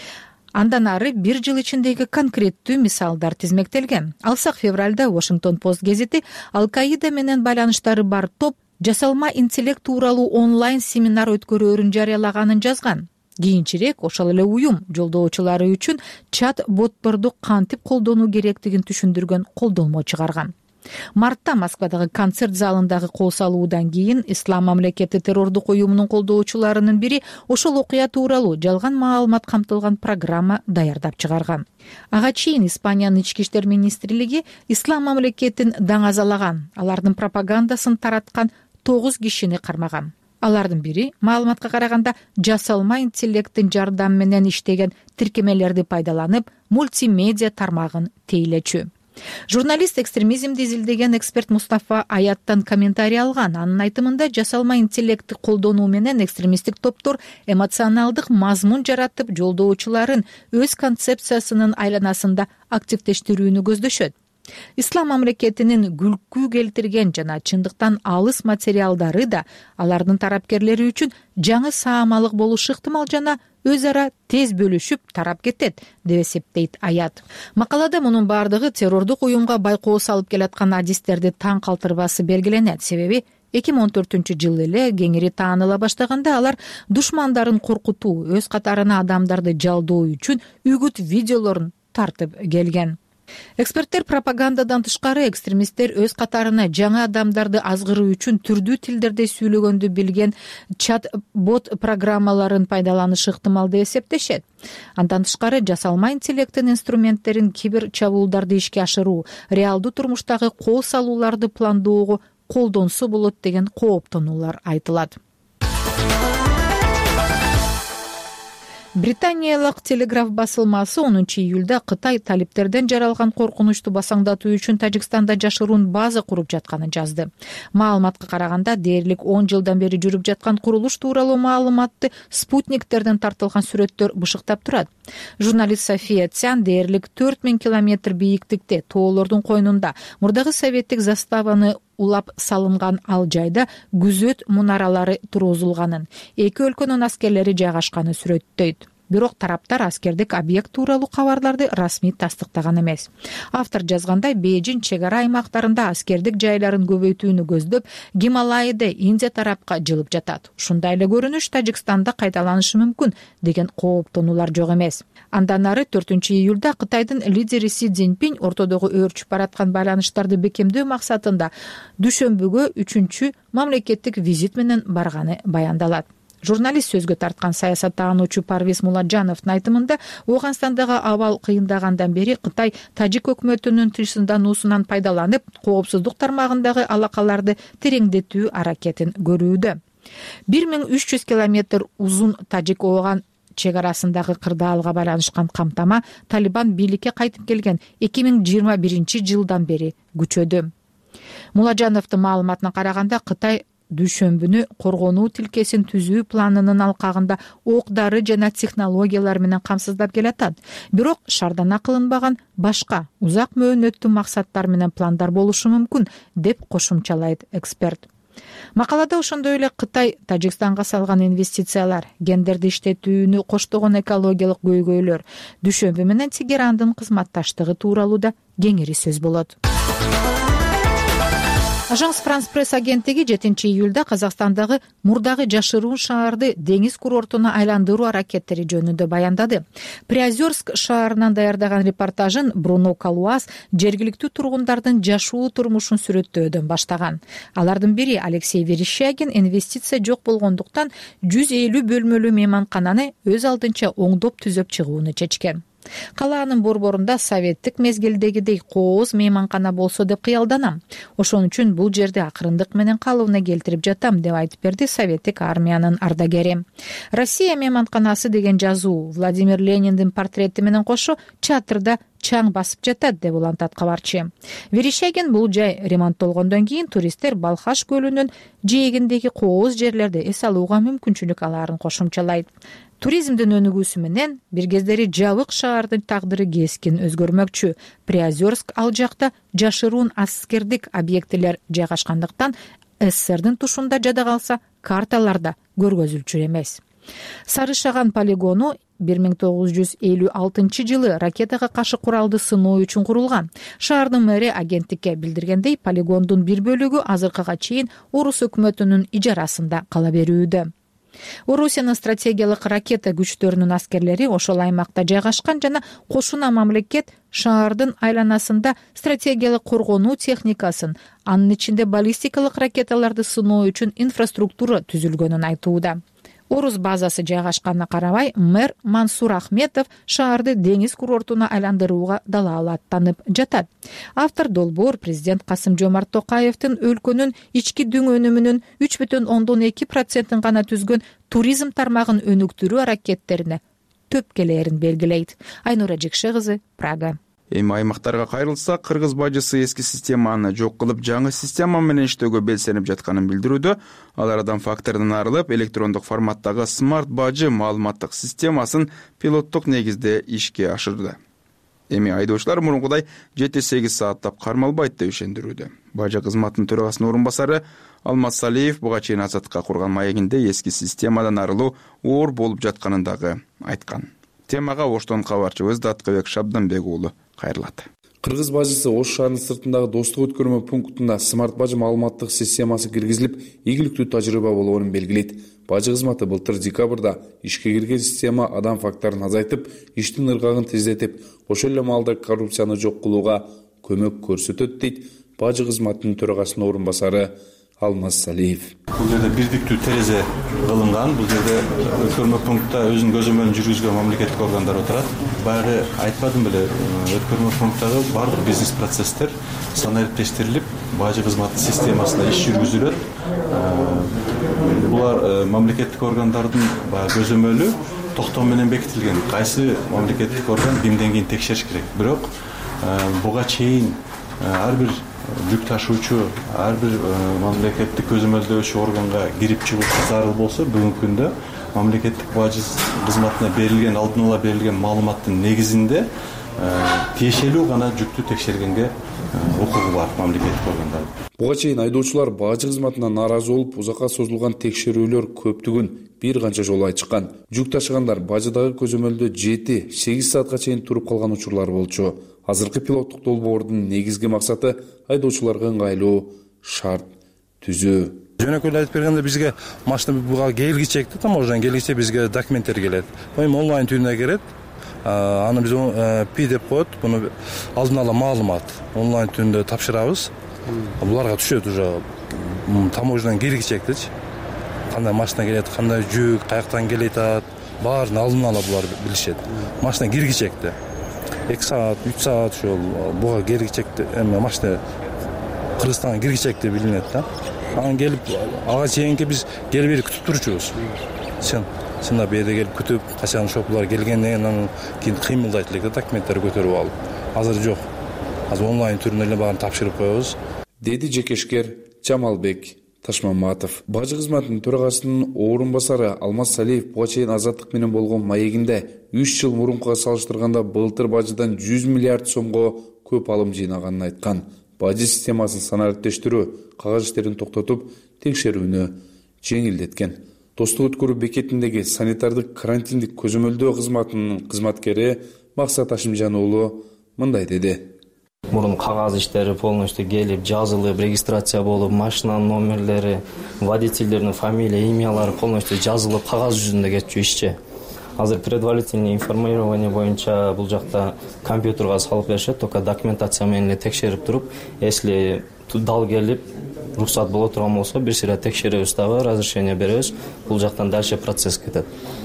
Андан ары бир жыл ичиндеги конкреттүү мисалдар тизмектелген. Алсак, февралда Washington Post гезити Ал-Каида менен байланыштары бар топ жасалма интеллект тууралуу онлайн семинар өткөрөөрүн жарыялаганын жазган. Кийинчерээк ошол эле уюм жолдоочулары үчүн чат ботторду кантип колдонуу керектигин түшүндүргөн колдолмо чыгарган. Мартта Москвадагы концерт залындагы кол салуудан кийин Ислам мамлекети террордук уюмунун колдоочуларынын бири ошол окуя тууралуу жалган маалымат камтылган программа даярдап чыгарган. Ага чейин Испаниянын ички иштер министрлиги Ислам мамлекетин даңазалаган, алардын пропагандасын тараткан тогуз кишини кармаган. Алардын бири маалыматка караганда жасалма интеллекттин жардамы менен иштеген тиркемелерди пайдаланып, мультимедиа тармагын тейлечү. Журналист экстремизмди изилдеген эксперт Мустафа Аяттан комментарий алган. Анын айтымында жасалма интеллектти колдонуу менен экстремисттик топтор эмоционалдык мазмун жаратып, жолдоочуларын өз концепциясынын айланасында активдештирүүнү көздөшөт. Ислам мамлекетинин күлкү келтирген жана чындыктан алыс материалдары да алардын тарапкерлери үчүн жаңы саамалык болушу ыктымал жана өз ара тез бөлүшүп тарап кетет деп эсептейт Аят. Макалада мунун баардыгы террордук уюмга байкоо салып келаткан адистерди таң калтырбасы белгиленет. Себеби эки миң он төртүнчү жылы эле кеңири тааныла баштаганда алар душмандарын коркутуу, өз катарына адамдарды жалдоо үчүн үгүт видеолорун тартып келген. Эксперттер пропагандадан тышкары экстремисттер өз катарына жаңа адамдарды азгыруу үчүн түрдүү тилдерде сүйлөгөндү билген чат бот программаларын пайдаланышы ыктымал деп эсептешет. Андан тышкары жасалма интеллекттин инструменттерин кибер чабуулдарды ишке ашыруу, реалдуу турмуштагы кол салууларды пландоого колдонсо болот деген кооптонуулар айтылат. Британиялык Телеграф басылмасы онунчу июлда Кытай талиптерден жаралган коркунучту басаңдатуу үчүн Тажикстанда жашыруун база куруп жатканын жазды. Маалыматка караганда дээрлик он жылдан бери жүрүп жаткан курулуш тууралуу маалыматты спутниктерден тартылган сүрөттөр бышыктап турат. Журналист София Цян дээрлик төрт миң километр бийиктикте тоолордун койнунда мурдагы советтик заставаны улап салынган ал жайда күзөт мунаралары тургузулганын, эки өлкөнүн аскерлери жайгашканын сүрөттөйт. Бирок тараптар аскердик объект тууралуу кабарларды расмий тастыктаган эмес. Автор жазгандай, Бейжин чек ара аймактарында аскердик жайларын көбөйтүүнү көздөп, Гималайды Индия тарапка жылып жатат. Ушундай эле көрүнүш Тажикстанда кайталанышы мүмкүн деген кооптонуулар жок эмес. Андан ары төртүнчү июлда Кытайдын лидери Си Цзиньпин ортодогу өөрчүп бараткан байланыштарды бекемдөө максатында дүйшөмбүгө үчүнчү мамлекеттик визит менен барганы баяндалат. Журналист сөзгө тарткан саясаттануучу Парвиз Муладжановдун айтымында, Ооганстандагы абал кыйындагандан бери Кытай тажик өкмөтүнүн тынчсыздануусунан пайдаланып, коопсуздук тармагындагы алакаларды тереңдетүү аракетин көрүүдө. бир миң үч жүз километр узун Тажик-Ооган чек арасындагы кырдаалга байланышкан камтама Талибан бийликке кайтып келген эки миң жыйырма биринчи жылдан бери күчөдү. Муладжановдун маалыматына караганда, Кытай дүйшөмбүнү коргонуу тилкесин түзүү планынын алкагында ок-дары жана технологиялар менен камсыздап келатат. Бирок шаардана кылынбаган башка узак мөөнөттүү максаттар менен пландар болушу мүмкүн деп кошумчалайт эксперт. Макалада ошондой эле Кытай Тажикстанга салган инвестициялар, гендерди иштетүүнү коштогон экологиялык көйгөйлөр, дүйшөмбү менен Тегерандын кызматташтыгы тууралуу да кеңири сөз болот. Ажанс Франс пресс агенттиги жетинчи июлда Казакстандагы мурдагы жашыруун шаарды деңиз курортуна айландыруу аракеттери жөнүндө баяндады. Приозерск шаарынан даярдаган репортажын Бруно Калуас жергиликтүү тургундардын жашоо турмушун сүрөттөөдөн баштаган. Алардын бири Алексей Верещагин инвестиция жок болгондуктан жүз элүү бөлмөлүү мейманкананы өз алдынча оңдоп түзөп чыгууну чечкен. Калаанын борборунда советтик мезгилдегидей кооз мейманкана болсо деп кыялданам. Ошон үчүн бул жерди акырындык менен калыбына келтирип жатам деп айтып берди советтик армиянын ардагери. Россия мейманканасы деген жазуу Владимир Лениндин портрети менен кошо чатырда чаң басып жатат деп улантат кабарчы. Верещагин бул жай ремонттолгондон кийин туристтер Балхаш көлүнүн жээгиндеги кооз жерлерди эс алууга мүмкүнчүлүк алаарын кошумчалайт. Туризмдин өнүгүүсү менен бир кездери жабык шаардын тагдыры кескин өзгөрмөкчү. Приозерск ал жакта жашыруун аскердик объектилер жайгашкандыктан СССРдин тушунда жада калса карталарда көргөзүлчү эмес. Сары Шаган полигону бир миң тогуз жүз элүү алтынчы жылы ракетага каршы куралды сыноо үчүн курулган. Шаардын мэри агенттикке билдиргендей, полигондун бир бөлүгү азыркыга чейин орус өкмөтүнүн ижарасында кала берүүдө. Орусиянын стратегиялык ракета күчтөрүнүн аскерлери ошол аймакта жайгашкан жана кошуна мамлекет шаардын айланасында стратегиялык коргонуу техникасын, анын ичинде баллистикалык ракеталарды сыноо үчүн инфраструктура түзүлгөнүн айтууда. Орус базасы жайгашканына карабай, мэр Мансур Ахметов шаарды деңиз курортуна айландырууга дала аттанып жатат. Автор долбоор президент Касым-Жомарт Токаевдин өлкөнүн ички дүң өнүмүнүн үч бүтүн ондон эки процентин гана түзгөн туризм тармагын өнүктүрүү аракеттерине төп келээрин белгилейт. Айнура Жекше кызы, Прага. Эми аймактарга кайрылсак, кыргыз бажысы эски системаны жок кылып, жаңы система менен иштөөгө белсенип жатканын билдирүүдө. Алар адам факторунан арылып, электрондук форматтагы смарт бажы маалыматтык системасын пилоттук негизде ишке ашырды. Эми айдоочулар мурункудай жети сегиз сааттап кармалбайт деп ишендирүүдө. Бажы кызматынын төрагасынын орун басары Алмаз Салиев буга чейин Азаттыкка курган маегинде эски системадан арылуу оор болуп жатканын дагы айткан. Темага Оштон кабарчыбыз Даткыбек Шабданбек уулу кайрылат. Кыргыз бажысы Ош шаарынын сыртындагы достук өткөрмө пунктунда смарт бажы маалыматтык системасы киргизилип, ийгиликтүү тажрыйба болгонун белгилейт. Бажы кызматы былтыр декабрда ишке кирген система адам факторун азайтып, иштин ыргагын тездетип, ошол эле маалда коррупцияны жок кылууга көмөк көрсөтөт дейт бажы кызматынын төрагасынын орун басары Алмаз Салиев. Бул жерде бирдиктүү терезе кылынган. Бул жерде өткөрмө пунктта өзүнүн көзөмөлүн жүргүзгөн мамлекеттик органдар отурат. Баягы айтпадым беле, өткөрмө пункттагы бардык бизнес процесстер санариптештирилип, бажы кызматы системасында иш жүргүзүлөт. Булар мамлекеттик органдардын көзөмөлү токтоо менен бекитилген. Кайсы мамлекеттик орган кимден кийин текшериш керек. Бирок буга чейин ар бир жүк ташуучу, ар бир мамлекеттик көзөмөлдөөчү органга кирип чыгуучу зарыл болсо, бүгүнкү күндө мамлекеттик бажы кызматына берилген, алдын ала берилген маалыматтын негизинде тиешелүү гана жүктү текшергенге укугу бар мамлекеттик органдардын. Буга чейин айдоочулар бажы кызматына нааразы болуп, узакка созулган текшерүүлөр көптүгүн бир канча жолу айтышкан. Жүк ташыгандар бажыдагы көзөмөлдө жети сегиз саатка чейин туруп калган учурлар болчу. Азыркы пилоттук долбоордун негизги максаты айдоочуларга ыңгайлуу шарт түзүү. Жөнөкөй айтып бергенде бизге машина буга келгичекти, таможнядан келгиче бизге документтер келет. Эми онлайн түрүнө келет. Аны биз пи деп коет, буну алдын ала маалымат онлайн түрүндө тапшырабыз. Буларга түшөт уже таможнядан келгичектичи. Кандай машина келет, кандай жүк, каяктан келет, баарын алдын ала булар билишет. Машина киргичекти. эки саат, үч саат ошол буга киргичекти, эми машина Кыргызстанга киргичекти билинет да. Анан келип, ага чейинки биз кел бери күтүп турчубуз. Чын, чында берде келип күтүп, качан шопулар келгенден анан кийин кыймылдайт элек да, документтерди көтөрүп алып. Азыр жок. Азыр онлайн түрүндө эле баарын тапшырып коебуз, деди жекешкер Жамалбек Ташмаматов. Бажы кызматынын төрагасынын орун басары Алмаз Салиев буга чейин Азаттык менен болгон маегинде үч жыл мурункуга салыштырганда былтыр бажыдан жүз миллиард сомго көп алым жыйнаганын айткан. Бажы системасын санариптештирүү, кагаз иштерин токтотуп, текшерүүнү жеңилдеткен. Достук өткөрүү бекетиндеги санитардык карантиндик көзөмөлдөө кызматынын кызматкери Максат Ашимжан уулу мындай деди. Мурун кагаз иштери полностью келип, жазылып, регистрация болуп, машинанын номерлери, водительдердин фамилия, имялары полностью жазылып, кагаз жүзүндө кетчү ишчи. Азыр предварительный информирование боюнча бул жакта компьютерга салып беришет, только документация менен текшерип туруп, если дал келип, рухсат боло турган болсо, бир сыйра текшеребиз дагы, разрешение беребиз, бул жактан дальше процесс кетет.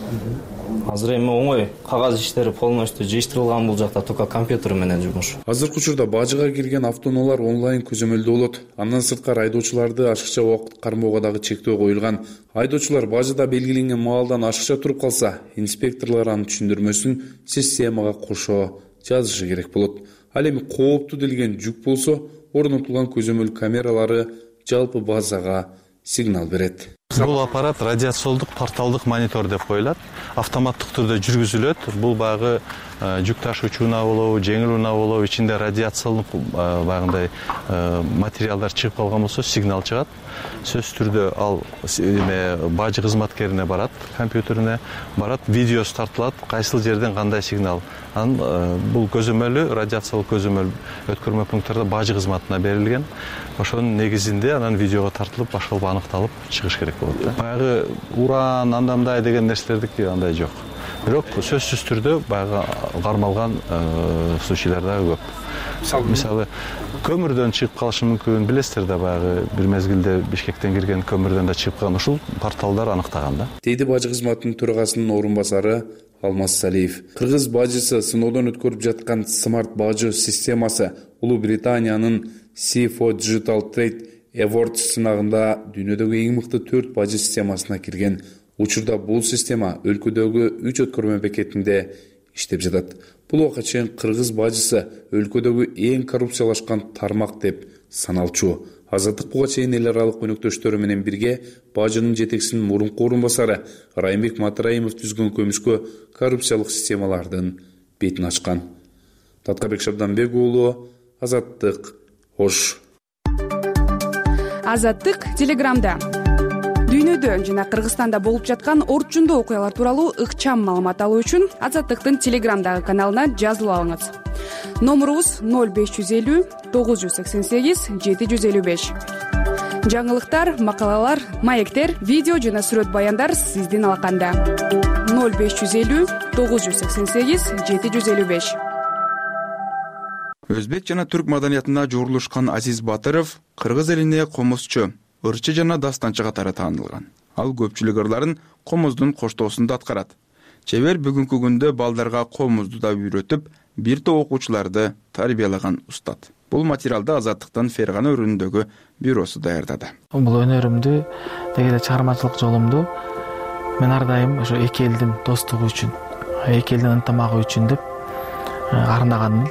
Азыр эми оңой, кагаз иштери полностью жыйыштырылган, бул жакта только компьютер менен жумуш. Азыркы учурда бажыга кирген автоунаалар онлайн көзөмөлдө болот. Андан сырткары айдоочуларды ашыкча убакыт кармоого дагы чектөө коюлган. Айдоочулар бажыда белгиленген маалдан ашыкча туруп калса, инспекторлор анын түшүндүрмөсүн системага кошо жазышы керек болот. Ал эми кооптуу делген жүк болсо орнотулган көзөмөл камералары жалпы базага сигнал берет. Бул аппарат радиациялдык порталдык монитор деп коюлат. Автоматтык түрдө жүргүзүлөт. Бул багы жүк ташуучу унаа болобу, жеңил унаа болобу, ичинде радиациялык багындай материалдар чыгып калган болсо сигнал чыгат. Сөзсүз түрдө ал эме бажы кызматкерине барат, компьютерине барат, видеосу тартылат, кайсыл жерден кандай сигнал. Анан бул көзөмөлү радиациялык көзөмөл өткөрмө пункттарда бажы кызматына берилген. Ошонун негизинде анан видеого тартылып, башкалып аныкталып чыгыш керек болот. Баягы уран, андай мындай деген нерселердики андай жок. Бирок сөзсүз түрдө баягы кармалган случайлар да көп. Мисалы, көмүрдөн чыгып калышы мүмкүн, билесиздер да баягы бир мезгилде Бишкектен кирген көмүрдөн да чыгып калган, ушул порталдар аныктаган да. Дейди бажы кызматынын төрагасынын орун басары Алмаз Салиев. Кыргыз бажысы сыноодон өткөрүп жаткан смарт бажы системасы Улуу Британиянын си эф о Digital Trade Awards сынагында дүйнөдөгү эң мыкты төрт бажы системасына кирген. Учурда бул система өлкөдөгү үч өткөрмө бекетинде иштеп жатат. Бул убакка чейин кыргыз бажысы өлкөдөгү эң коррупциялашкан тармак деп саналчу. Азаттык буга чейин эл аралык өнөктөштөрү менен бирге бажынын жетекчисинин мурунку орун басары Райымбек Матраимов түзгөн көмүшкө коррупциялык системалардын бетин ачкан. Таткабек Шабданбек уулу, Азаттык, Ош. Азаттык Телеграмда. Дүйнөдө жана Кыргызстанда болуп жаткан орчундуу окуялар тууралуу ыкчам маалымат алуу үчүн Азаттыктын Телеграмдагы каналына жазылып алыңыз. Номурубуз ноль беш жүз элүү тогуз жүз сексен сегиз жети жүз элүү беш. Жаңылыктар, макалалар, маектер, видео жана сүрөт баяндар сиздин алаканда. ноль беш жүз элүү тогуз жүз сексен сегиз жети жүз элүү беш. Өзбек жана түрк маданиятына жуурулушкан Азиз Батыров кыргыз элине комузчу, ырчы жана дастанчы катары таанылган. Ал көпчүлүк ырларын комуздун коштоосунда аткарат. Чебер бүгүнкү күндө балдарга комузду да үйрөтүп, бир топ окуучуларды тарбиялаган устат. Бул материалды Азаттыктын Фергана өрүнүндөгү бюросу даярдады. Бул өнөрүмдү, деги эле чыгармачылык жолумду мен ар дайым ошо эки элдин достугу үчүн, эки элдин ынтымагы үчүн деп арнаганмын.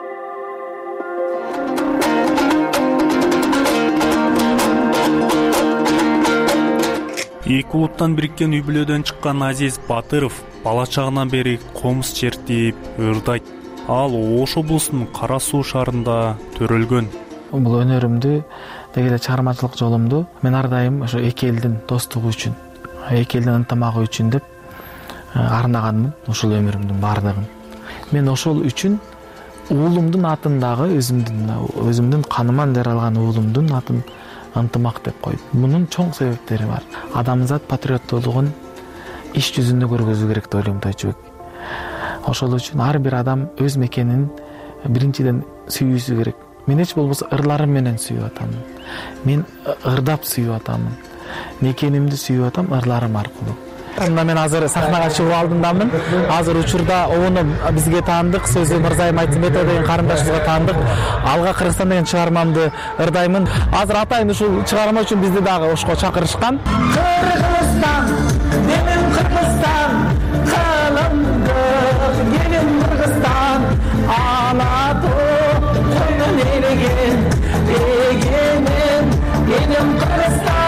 Эки улуттан бириккен үй бүлөдөн чыккан Азиз Батыров бала чагынан бери комуз чертип, ырдайт. Ал Ош облусунун Кара Суу шаарында төрөлгөн. Бул өнөрүмдү, деги эле чыгармачылык жолумду мен ар дайым ошо эки элдин достугу үчүн, эки элдин ынтымагы үчүн деп арнаганмын ушул өмүрүмдүн баардыгын. Мен ошол үчүн уулумдун атындагы өзүмдүн өзүмдүн каныман жаралган уулумдун атын ынтымак деп койдум. Мунун чоң себептери бар. Адамзат патриоттуулугун иш жүзүндө көргөзүү керек деп ойлойм Тойчубек. Ошол үчүн ар бир адам өз мекенин биринчиден сүйүүсү керек. Мен эч болбосо ырларым менен сүйүп атамын. Мен ырдап сүйүп атамын. Мекенимди сүйүп атам ырларым аркылуу. Мына мен азыр сахнага чыгуу алдындамын. Азыр учурда ону бизге таандык, сөзү Мырзайым Айтымбетов деген карындашыбызга таандык. Алга Кыргызстан деген чыгармамды ырдаймын. Азыр атайын ушул чыгарма үчүн бизди дагы Ошко чакырышкан. Кыргызстан, менин Кыргызстан, калымды, менин Кыргызстан, ана топ, койнун ээлеген, эгенем, менин Кыргызстан.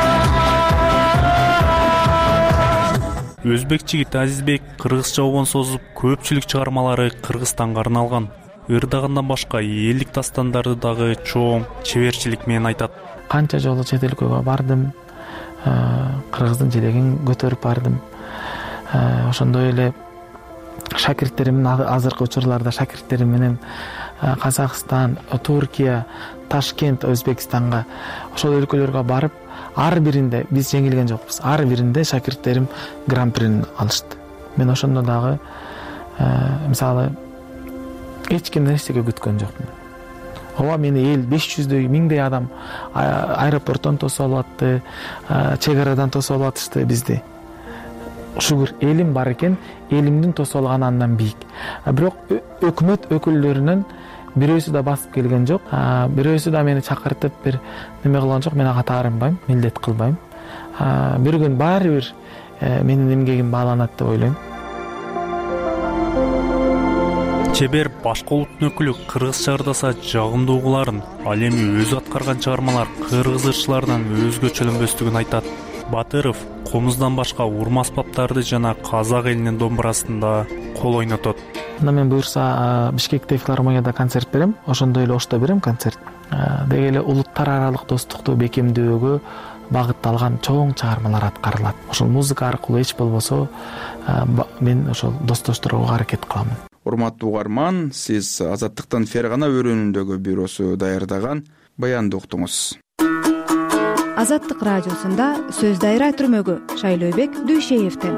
Өзбек жигит Азизбек кыргызча обон созуп, көпчүлүк чыгармалары Кыргызстанга арналган. Ырдагындан башка элдик дастандарды дагы чоң чеберчилик менен айтат. Канча жолу чет өлкөгө бардым, кыргыздын желегин көтөрүп бардым. Ошондой эле шакирттеримдин азыркы учурларда шакирттерим менен Казакстан, Туркия, Ташкент, Өзбекстанга, ошол өлкөлөргө барып, ар биринде биз жеңилген жокпуз. Ар биринде шакирттерим гран-прини алышты. Мен ошондо дагы мисалы эч кимден эчтеке күткөн жокмун. Ооба мени эл беш жүздөй, миңдей адам аэропорттон тосуп алатты, чек арадан тосуп алатышты бизди. Шүгүр, элим бар экен, элимдин тосуп алганы андан бийик. Бирок өкмөт өкүлдөрүнүн бирөөсү да басып келген жок. Бирөөсү да мени чакыртып бир неме кылган жок. Мен ага таарынбайм, милдет кылбайм. Бир күн баары бир менин эмгегим бааланат деп ойлойм. чебер башка улуттун өкүлү кыргызча ырдаса жагымдуу угуларын, ал эми өзү аткарган чыгармалар кыргыз ырчыларынан өзгөчөлөнбөстүгүн айтат. Батыров комуздан башка урма аспаптарды жана казак элинин домбурасында кол ойнотот. Мен буюрса Бишкекте филармонияда концерт берем, ошондой эле Ошто берем концерт. Деги эле улуттар аралык достукту бекемдөөгө багытталган чоң чыгармалар аткарылат. Ошол музыка аркылуу эч болбосо мен ошол достоштурууга аракет кыламын. Урматтуу угарман, сиз Азаттыктын Фергана өрөөнүндөгү бюросу даярдаган баянды уктуңуз. Азаттык радиосунда сөз дайра түрмөгү Шайлообек Дүйшеевден.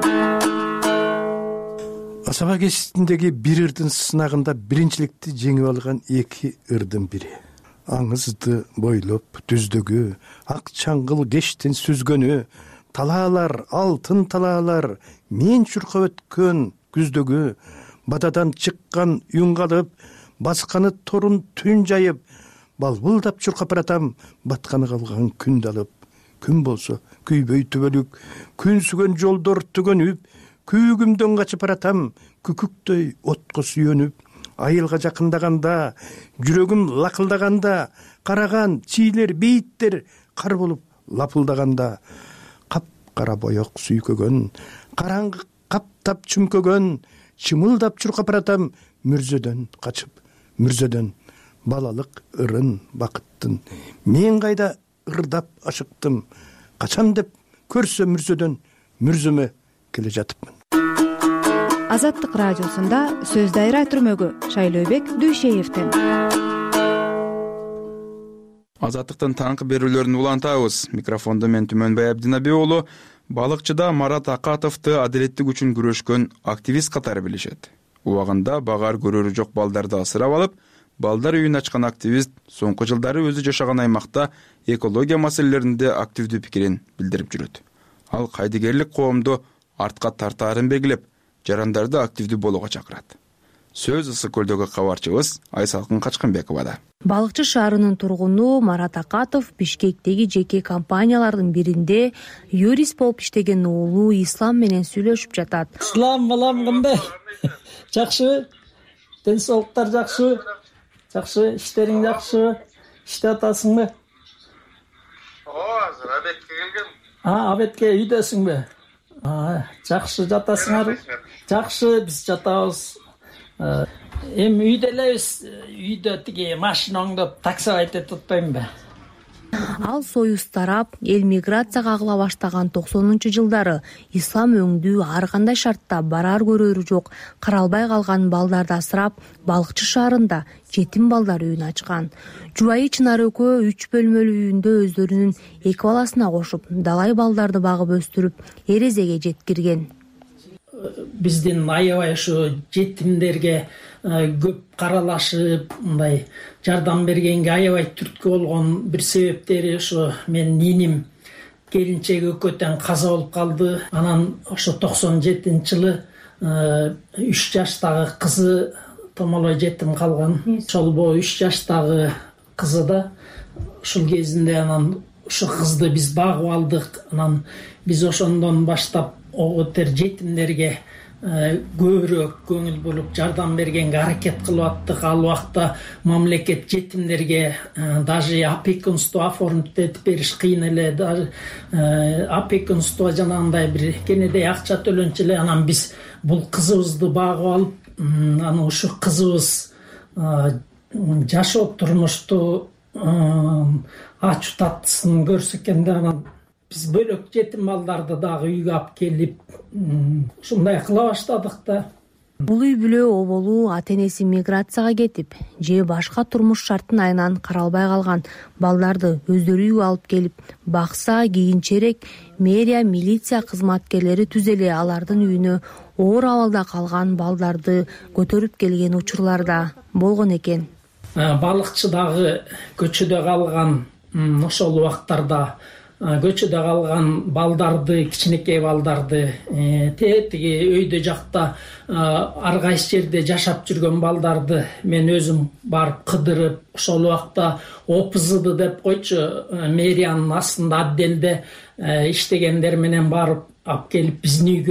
Асаба кеситиндеги бир ырдын сынагында биринчиликти жеңип алган эки ырдын бири. Аңызды бойлоп түздөгү, ак чаңгыл кештин сүзгөнү, талаалар, алтын талаалар, мен чуркап өткөн күздөгү, бададан чыккан юңгалып, басканы торун түн жайып, балбылдап чуркап баратам, батканы калган күндү алып. Күн болсо күйбөй түбөлүк, күн сүгөн жолдор түгөнүп, күйгүмдөн качып баратам, күкүктөй отко сүйөнүп. Айылга жакындаганда, жүрөгүм лакылдаганда, караган чийлер, бейиттер кар болуп лапылдаганда, кап-кара боёк сүйкөгөн, караңгы каптап чүмкөгөн, чымылдап чуркап баратам, мүрзөдөн качып, мүрзөдөн балалык ырын бакыттын. Мен кайда ырдап ашыктым, качам деп көрсө мүрзөдөн мүрзөмө келе жатыпмын. Азаттык радиосунда сөз дайра түрмөгү Шайлообек Дүйшеевден. Азаттыктын таңкы берүүлөрүн улантабыз. Микрофондо мен Түмөнбай Абдинаби уулу. Балыкчыда Марат Акатовду адилеттик үчүн күрөшкөн активист катары билишет. Убагында багар көрөрү жок балдарды асырап алып, балдар үйүн ачкан активист соңку жылдары өзү жашаган аймакта экология маселелеринде активдүү пикирин билдирип жүрөт. Ал кайдыгерлик коомду артка тартаарын белгилеп, жарандарды активдүү болууга чакырат. Сөз Ысык көлдөгү кабарчыбыз Айсалкын Качкынбековада. Балыкчы шаарынын тургуну Марат Акатов Бишкектеги жеке компаниялардын биринде юрист болуп иштеген уулу Ислам менен сүйлөшүп жатат. Ислам балам кандай? Жакшы? Ден соолуктар жакшы? Жакшы, иштериң жакшы? Иштеп атасыңбы? Ооба, азыр абетке келгем. А, абетке үйдөсүңбү? Жакшы, жатасыңар? Жакшы, биз жатабыз. Эми үйдө элебиз, үйдө тиги машина оңдоп такси айтып атпаймынбы? Ал союз тарап эл миграцияга агыла баштаган токсонунчу жылдары ислам өңдүү ар кандай шартта барар көрөрү жок, каралбай калган балдарды асырап, Балыкчы шаарында жетим балдар үйүн ачкан. Жубайы Чынар экөө үч бөлмөлүү үйүндө өздөрүнүн эки баласына кошуп, далай балдарды багып өстүрүп, эрезеге жеткирген. Биздин аябай ушу жетимдерге көп каралашып, мындай жардам бергенге аябай түрткү болгон бир себептери ушу менин иним келинчеги экөөтөн каза болуп калды. Анан ошо токсон жетинчи жылы үч жаштагы кызы томолой жетим калган. Ошол бо үч жаштагы кызы да ушул кезинде анан ушу кызды биз багып алдык. Анан биз ошондон баштап оготер жетимдерге көбүрөөк көңүл буруп жардам бергенге аракет кылып аттык. Ал убакта мамлекет жетимдерге даже опекунство оформить этип бериш кыйын эле. Даже опекунство жанагындай бир кенедей акча төлөнчү эле. Анан биз бул кызыбызды багып алып, анан ушу кызыбыз жашоо турмушту ачуу таттысын көрсө экен да, анан биз бөлөк жетим балдарды дагы үйгө алып келип, ушундай кыла баштадык да. Бул үй бүлө оболу ата-энеси миграцияга кетип, же башка турмуш шарттын айынан каралбай калган балдарды өздөрү үйгө алып келип, бакса кийинчерээк мэрия, милиция кызматкерлери түзеле алардын үйүнө оор абалда калган балдарды көтөрүп келген учурларда болгон экен. Балыкчыдагы көчөдө калган ошол убактарда көчөдө калган балдарды, кичинекей балдарды, тетиги өйдө жакта ар кайсы жерде жашап жүргөн балдарды мен өзүм барып кыдырып, ошол убакта О П З Д деп койчу, мэриянын астында отделде иштегендер менен барып алып келип биздин үйгө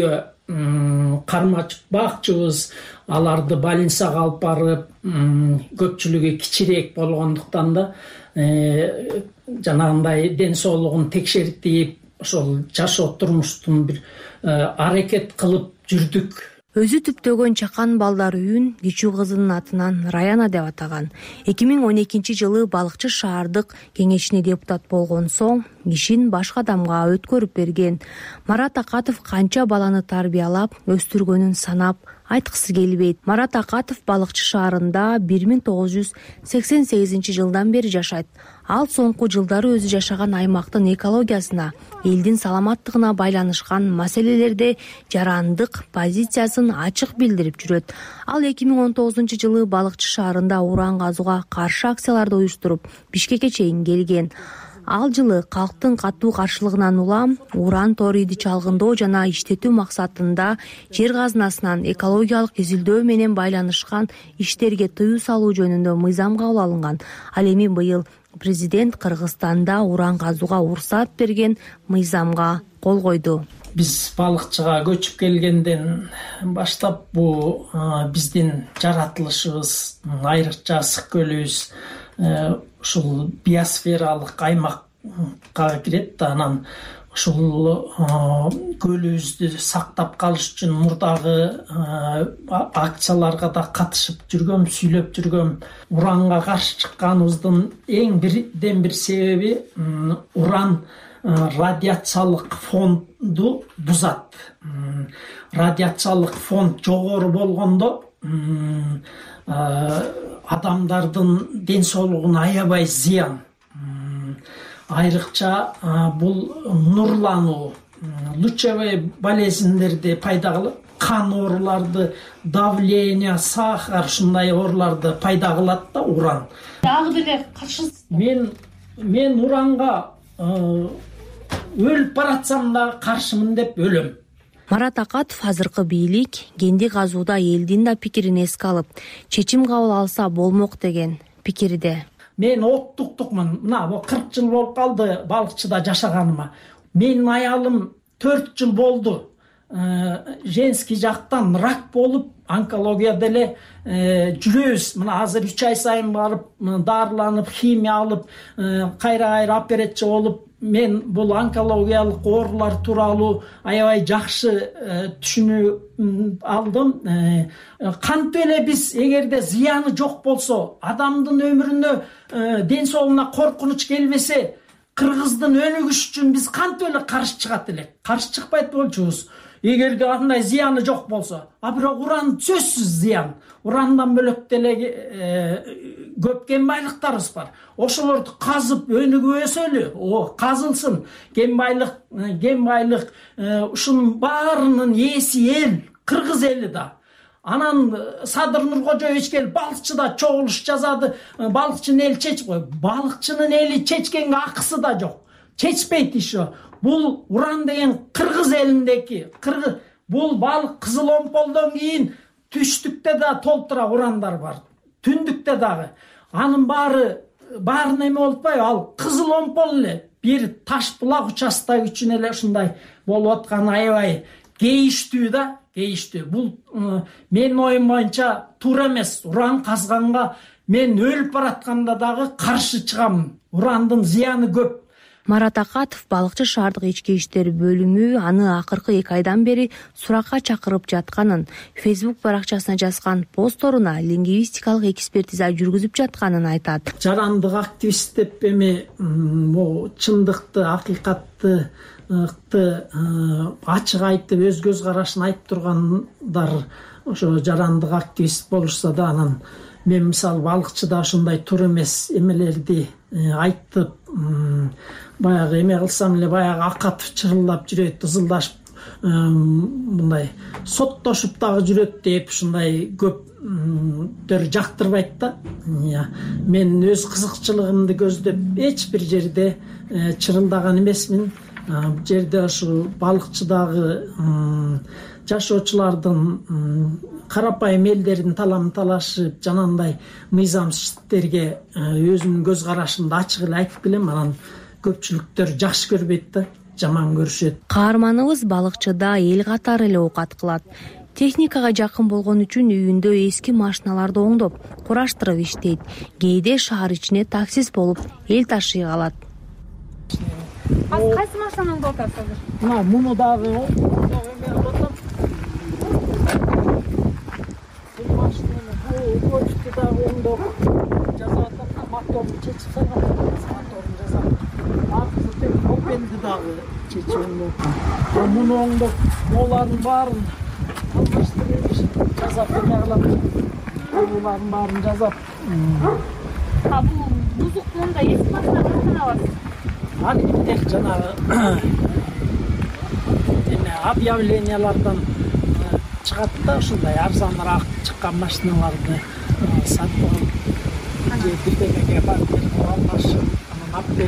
кармачык бакчыбыз, аларды больницага алып барып, көпчүлүгү кичирээк болгондуктан да жанагындай ден соолугун текшертип, ошол жашоо турмуштун бир аракет кылып жүрдүк. Өзү түптөгөн чакан балдар үйүн кичүү кызынын атынан Раяна деп атаган. эки миң он экинчи жылы балыкчы шаардык кеңешине депутат болгон соң ишин башка адамга өткөрүп берген. Марат Акатов канча баланы тарбиялап, өстүргөнүн санап айткысы келбейт. Марат Акатов балыкчы шаарында бир миң тогуз жүз сексен сегизинчи жылдан бери жашайт. Ал соңку жылдары өзү жашаган аймактын экологиясына, элдин саламаттыгына байланышкан маселелерде жарандык позициясын ачык билдирип жүрөт. Ал эки миң он тогузунчу жылы балыкчы шаарында уран казууга каршы акцияларды уюштуруп, Бишкекке чейин келген. Ал жылы калктын катуу каршылыгынан улам уран ториди чалгындоо жана иштетүү максатында жер казынасынан экологиялык изилдөө менен байланышкан иштерге тыюу салуу жөнүндө мыйзам кабыл алынган. Ал эми быйыл президент Кыргызстанда уран казууга уруксат берген мыйзамга кол койду. Биз балыкчыга көчүп келгенден баштап бул биздин жаратылышыбыз, айрыкча ысык көлүбүз ушул биосфералык аймакка кирет да, анан ушул көлүбүздү сактап калыш үчүн мурдагы акцияларга да катышып жүргөм, сүйлөп жүргөм. Уранга каршы чыкканыбыздын эң бирден бир себеби уран радиациялык фонду бузат. Радиациялык фонд жогору болгондо адамдардын ден соолугуна аябай зыян. Айрыкча бул нурлануу, лучевой болезньдерди пайда кылып, кан ооруларды, давление, сахар ушундай ооруларды пайда кылат да уран. Дагы деле каршысыз. Мен мен уранга өлүп баратсам да каршымын деп өлөм. Марат Акатов азыркы бийлик кенди казууда элдин да пикирин эске алып, чечим кабыл алса болмок деген пикирде. Мен оттуктукмун. Мына бул кырк жыл болуп калды балыкчыда жашаганыма. Менин аялым төрт жыл болду. Женский жактан рак болуп, онкология деле жүрөбүз. Мына азыр үч ай сайын барып, дарыланып, химия алып, кайра-кайра операция болуп, мен бул онкологиялык оорулар тууралуу аябай жакшы түшүнүп алдым. Кантип эле биз эгерде зыяны жок болсо, адамдын өмүрүнө, ден соолугуна коркунуч келбесе, кыргыздын өнүгүшү үчүн биз кантип эле каршы чыгат элек? Каршы чыкпайт болчубуз. Эгерде андай зыяны жок болсо, а бирок уран сөзсүз зыян. Урандан бөлөк деле көп кен байлыктарыбыз бар. Ошолорду казып өнүгүп өсөлү, о казылсын. Кен байлык, кен байлык ушунун баарынын ээси эл, кыргыз эли да. Анан Садыр Нуркожоевич келип балыкчыда чогулуш жазады. Балыкчынын эли чечип кой. Балыкчынын эли чечкенге акысы да жок. Чечпейт ишо. Бул уран деген кыргыз элиндеки, кыргыз бул балык кызыл омполдон кийин түштүктө да толтура урандар бар. Түндүктө дагы. Анын баары баары неме болуппайбы? Ал кызыл омпол эле. Бир таш булак участок үчүн эле ушундай болуп аткан аябай кейиштүү да, кейиштүү. Бул менин оюм боюнча туура эмес. Уран казганга мен өлүп баратканда дагы каршы чыгам. Урандын зыяны көп. Марат Акатов балыкчы шаардык ички иштер бөлүмү аны акыркы эки айдан бери суракка чакырып жатканын, Facebook баракчасына жазган постторуна лингвистикалык экспертиза жүргүзүп жатканын айтат. Жарандык активист деп эми могу чындыкты, акыйкатты ачык айтып, өз көз карашын айтып тургандар ошо жарандык активист болушса да, анан мен мисалы балыкчыда ушундай туура эмес эмелерди айтып, баягы эме кылсам эле баягы Акатов чырылдап жүрөт, ызылдашып, мындай соттошуп дагы жүрөт деп ушундай көптөр жактырбайт да. Мен өз кызыкчылыгымды көздөп эч бир жерде чырылдаган эмесмин. Бул жерде ошо балыкчыдагы жашоочулардын карапайым элдердин талам талашып, жанагындай мыйзамсыз иштерге өзүнүн көз карашымды ачык эле айтып келем. Анан көпчүлүктөр жакшы көрбөйт да. жаман көрүшөт. Каарманыбыз балыкчыда эл катары эле оокат кылат. Техникага жакын болгон үчүн үйүндө эски машиналарды оңдоп, кураштырып иштейт. Кээде шаар ичине таксист болуп эл ташый калат. Азыр кайсы машинаны оңдоп атасыз азыр? Мына муну дагы оңдоп атам. Бул машинаны, бул почту дагы оңдоп жасап атам. Моторду чечип салган, моторун жасап. Азыр мопедди дагы чечип оңдоп. Муну оңдоп, булардын баарын жасап калам. Булардын баарын жасап. А бул бузук мында эски машина кантип аласыз? Аны жанагы эме объявлениялардан чыгат да, ушундай арзаныраак чыккан машиналарды сатып алып, же бирдемеге барып алмашып, анан аппел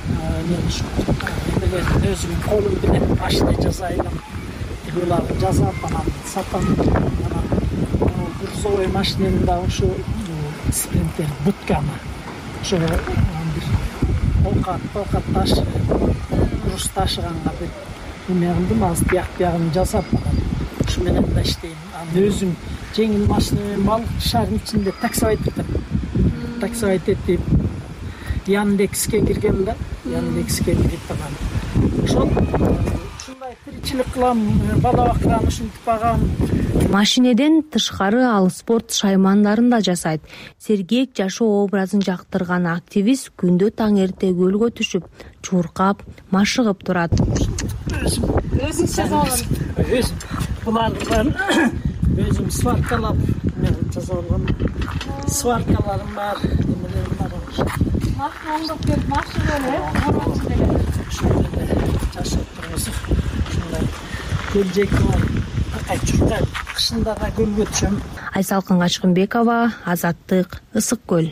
эмелерин өзүмдүн колум менен машина жасайм. Буларды жасап анан сатам. Анан грузовой машинени да ушу спринтер бутканы. Ошо бир Толкат, толкат ташы, груз ташыганга бир эме кылдым, азыр тияк биягын жасап, ушу менен да иштейм. Анан өзүм жеңил машина менен балык шаарынын ичинде таксовайт этем. Таксовайт этип, Яндекске киргем да, Яндекске кирип анан ошол ушундай тиричилик кылам, бала бакырам, ушинтип багам. Машинеден тышкары ал спорт шаймандарын да жасайт. Сергек жашоо образын жактырган активист күндө таң эрте көлгө түшүп, чуркап, машыгып турат. Өзүм жасап, өзүм булардан өзүм сваркалап, мен жасап алгам. Сваркаларым бар, эмелерим бар. Машина оңдоп берип, машина эле, жашап турабыз. Ушундай көлжек бар. Кышында да көлгө түшөм. Айсалкын Качкынбекова, Азаттык, Ысык көл.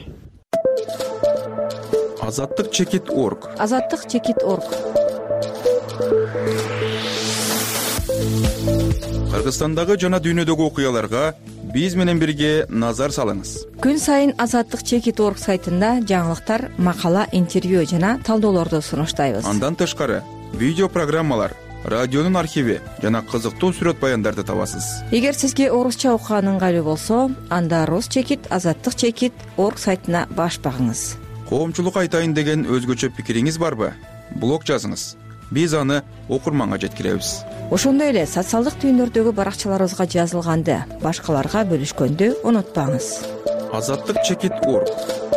Азаттык чекит орг. Азаттык чекит орг. Кыргызстандагы жана дүйнөдөгү окуяларга биз менен бирге назар салыңыз. Күн сайын Азаттык чекит орг сайтында жаңылыктар, макала, интервью жана талдоолорду сунуштайбыз. Андан тышкары видео программалар, радионун архиви жана кызыктуу сүрөт баяндарды табасыз. Эгер сизге орусча окуган ыңгайлуу болсо, анда Рус чекит, Азаттык чекит орг сайтына баш багыңыз. Коомчулукка айтайын деген өзгөчө пикириңиз барбы? Блог жазыңыз. Биз аны окурманга жеткиребиз. Ошондой эле социалдык түйүндөрдөгү баракчаларыбызга жазылганды башкаларга бөлүшкөндү унутпаңыз. Азаттык чекит орг.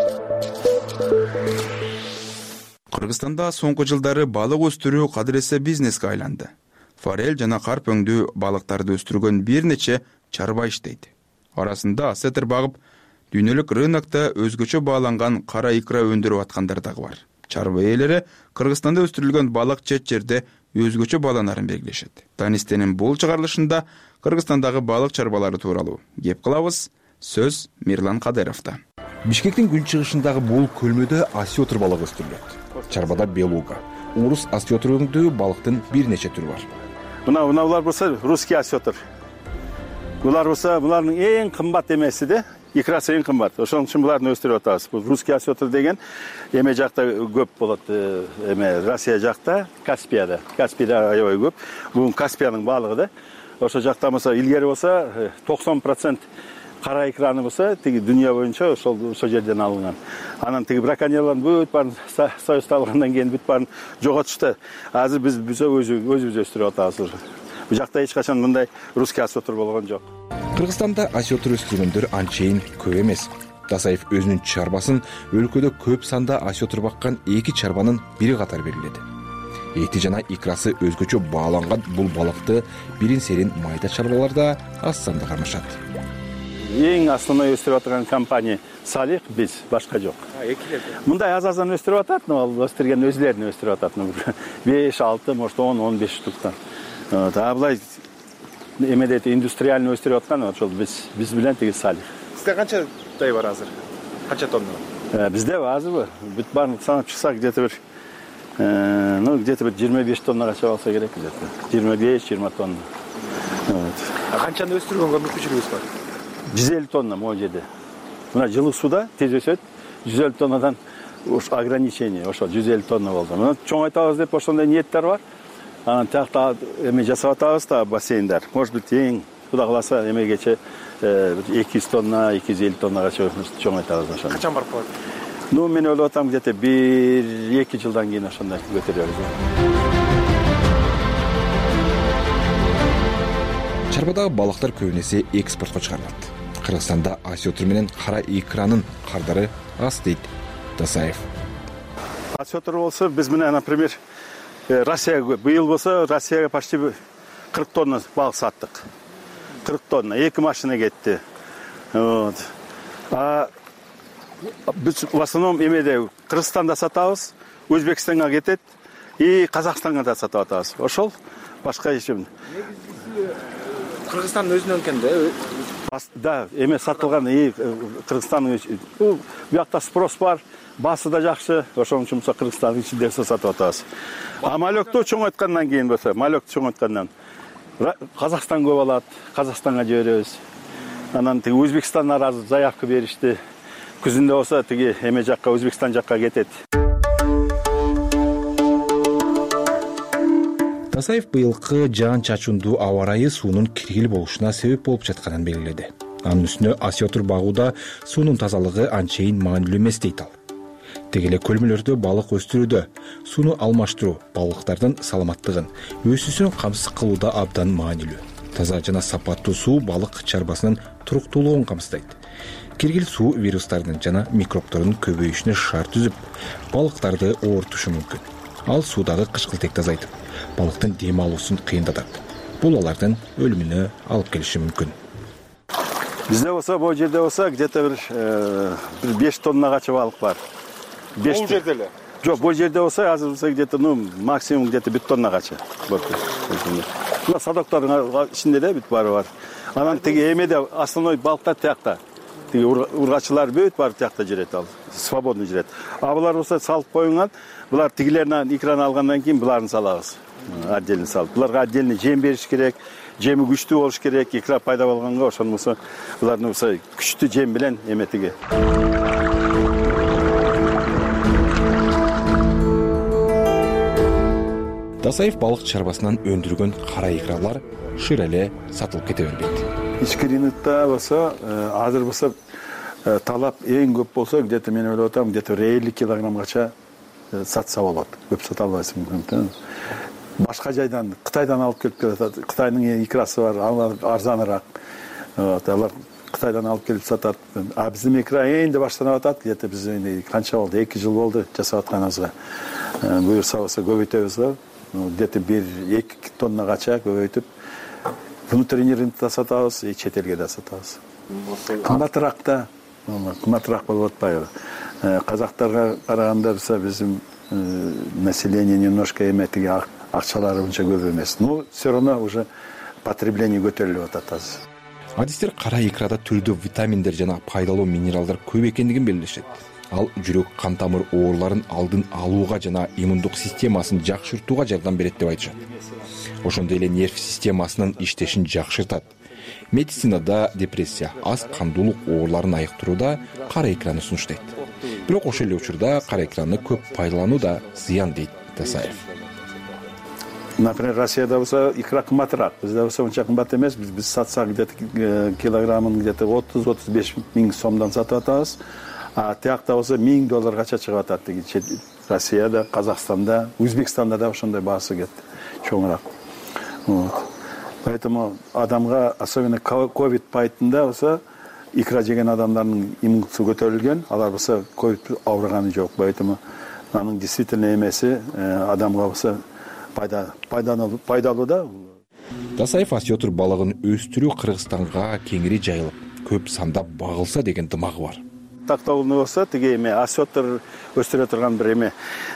Кыргызстанда соңку жылдары балык өстүрүү кадыресе бизнеске айланды. Форель жана карп өңдүү балыктарды өстүргөн бир нече чарба иштейт. Арасында сетер багып, дүйнөлүк рынокто өзгөчө бааланган кара икра өндүрүп аткандар дагы бар. Чарба ээлери Кыргызстанда өстүрүлгөн балык чет жерде өзгөчө бааланарын белгилешет. Танистенин бул чыгарылышында Кыргызстандагы балык чарбалары тууралуу кеп кылабыз. Сөз Мирлан Кадыровдо. Бишкектин күн чыгышындагы бул көлмөдө осетр балыгы өстүрүлөт. Чарбада белуга, урус осетр өңдүү балыктын бир нече түрү бар. Мына мыналар болсо русский осетр. Булар болсо булардын эң кымбат эмеси да, икрасы эң кымбат. Ошон үчүн буларды өстүрүп атабыз. Бул русский осетр деген эме жакта көп болот, эме Россия жакта, Каспияда. Каспийда аябай көп. Бул Каспиянын балыгы да. Ошо жакта болсо илгери болсо токсон процент кара икраны болсо тиги дүйнө боюнча ошол ошол жерден алынган. Анан тиги браконьерлердин бүт баарын союзда алгандан кийин бүт баарын жоготушту. Азыр биз биз өзүбүз өстүрүп атабыз. Бул жакта эч качан мындай русский осетр болгон жок. Кыргызстанда осетр өстүргөндөр анчейин көп эмес. Дасаев өзүнүн чарбасын өлкөдө көп санда осетр баккан эки чарбанын бири катары белгиледи. Эти жана икрасы өзгөчө бааланган бул балыкты бирин серин майда чарбаларда аз санда кармашат. Эң основной өстүрүп аткан компания Салих, биз, башка жок. Мындай аз-аздан өстүрүп атат, ал өстүргөн өзлөрүн өстүрүп атат. беш, алты, может он, он беш штуктан. А булай эмедет индустриальный өстүрүп аткан ошол биз биз менен тиги Салих. Сизде канча тай бар азыр? Канча тонна? Бизде азырбы? Бүт баарын санап чыксак, где-то бир ну, где-то бир жыйырма беш тоннага чыга алса керек, где-то. жыйырма беш, жыйырма тонна. Вот. А канчаны өстүргөнгө мүмкүнчүлүгүңүз бар? жүз элүү тонна могу жерде. Мына жылык суда тез өсөт. жүз элүү тоннадан ограничение, ошо жүз элүү тонна болду. Мына чоң айтабыз деп ошондой ниеттер бар. анан тиякта эме жасап атабыз да бассейндар. Может быть, эң Кудай кааласа эмегече эки жүз тонна, эки жүз элүү тоннагача чоңойтабыз ошону. Качан барып калат? Ну, мен ойлоп атам, где-то бир эки жылдан кийин ошондой көтөрөбүз. Чарбадагы балыктар көбүнесе экспортко чыгарылат. Кыргызстанда осетр менен кара икранын кардары аз дейт Дасаев. Осетр болсо биз менен, например, Россияга быйыл болсо Россияга почти кырк тонна балык саттык. кырк тонна, эки машина кетти. Вот. А биз в основном эмеде Кыргызстанда сатабыз, Өзбекстанга кетет и Казакстанга да сатып атабыз. Ошол башка эч жем. Кыргызстандын өзүнөн экен да. Да, эме сатылган и Кыргызстандын бул бuyakta спрос бар, басы да жакшы, ошон үчүн Кыргызстандын ичинде сатып атабыз. А малекту чоңойткандан кийин болсо, малекту чоңойткандан Казакстан көп алат, Казакстанга жиберебиз. Анан тиги Өзбекстандан азыр заявка беришти. Күзүндө болсо тиги эме жакка, Өзбекстан жакка кетет. Дасаев быйылкы жаан чачуундуу аба ырайы суунун киргил болушуна себеп болуп жатканын белгиледи. Анын үстүнө осетр багууда суунун тазалыгы анчейин маанилүү эмес дейт ал. Теги эле көлмөлөрдө балык өстүрүүдө сууну алмаштыруу балыктардын саламаттыгын, өсүүсүн камсыз кылууда абдан маанилүү. Таза жана сапаттуу суу балык чарбасынын туруктуулугун камсыздайт. Киргил суу вирустардын жана микробтордун көбөйүшүнө шарт түзүп, балыктарды оорутушу мүмкүн. Ал суудагы кычкылтекти азайтып, балыктын дем алуусун кыйындатат. Бул алардын өлүмүнө алып келиши мүмкүн. Бизде болсо, бул жерде болсо, где-то бир беш тоннагача балык бар. Бул жерде эле? Жок, бул жерде болсо, азыр болсо где-то, ну, максимум где-то бир тоннагача. Мына садоктордун ичинде да бүт бары бар. Анан тиги эмеде основной балыктар тиякта. Тиги ургачылар бүт бары тиякта жүрөт ал. Свободно жүрөт. А булар болсо салып коюнган, булар тигилеринен экран алгандан кийин буларын салабыз. Отдельно салып. Буларга отдельно жем бериш керек. Жеми күчтүү болуш керек. Икра пайда болгонго ошону болсо булардын болсо күчтүү жем менен эметиги. Дасаев балык чарбасынан өндүргөн кара икралар шыр эле сатылып кете бербейт. Ички рынокто болсо, азыр болсо талап эң көп болсо, где-то мен ойлоп атам, где-то элүү килограммгача сатса болот. Көп сата албайсың мүмкүн. Башка жайдан, Кытайдан алып келип келет. Кытайдын икрасы бар, алар арзаныраак. Вот, алар Кытайдан алып келип сатат. А биздин икра энди баштанып атат. Где-то биз энди канча болду? эки жыл болду жасап атканыбызга. Буюрса болсо көбөйтөбүз го. Где-то бир эки тоннагача көбөйтүп внутренний рынокто сатабыз, и чет элге да сатабыз. Кымбатыраак да, кымбатыраак болуп атпайбы? Казактарга караганда болсо биздин население немножко эметиги акчалары унча көп эмес. Ну, все равно уже потребление көтөрүлүп атат азыр. Адистер кара икрада түрдүү витаминдер жана пайдалуу минералдар көп экендигин белгилешет. Ал жүрөк кан тамыр ооруларын алдын алууга жана иммундук системасын жакшыртууга жардам берет деп айтышат. Ошондой эле нерв системасынын иштешин жакшыртат. Медицинада депрессия, аз кандуулук ооруларын айыктырууда кара икраны сунуштайт. Бирок ошол эле учурда кара икраны көп пайдалануу да зыян дейт Дасаев. Например, Россияда болсо икра кымбатыраак, бизде болсо унча кымбат эмес. Биз биз сатсак где-то килограммын где-то отуз отуз беш миң сомдон сатып атабыз. А тиякта болсо миң долларгача чыгып атат деги. Россияда, Казакстанда, Өзбекстанда да ошондой баасы кетти, чоңураак. Вот. Поэтому адамга, особенно ковид пайтында болсо, икра жеген адамдардын иммунитети көтөрүлгөн, алар болсо ковид ауырганы жок. Поэтому анын действительно эмеси адамга болсо пайда пайдалуу пайдалуу да. Дасаев осетр балыгын өстүрүү Кыргызстанга кеңири жайылып, көп санда багылса деген дымагы бар. Тактоолду болсо, тиги эме осетр өстүрө турган бир эме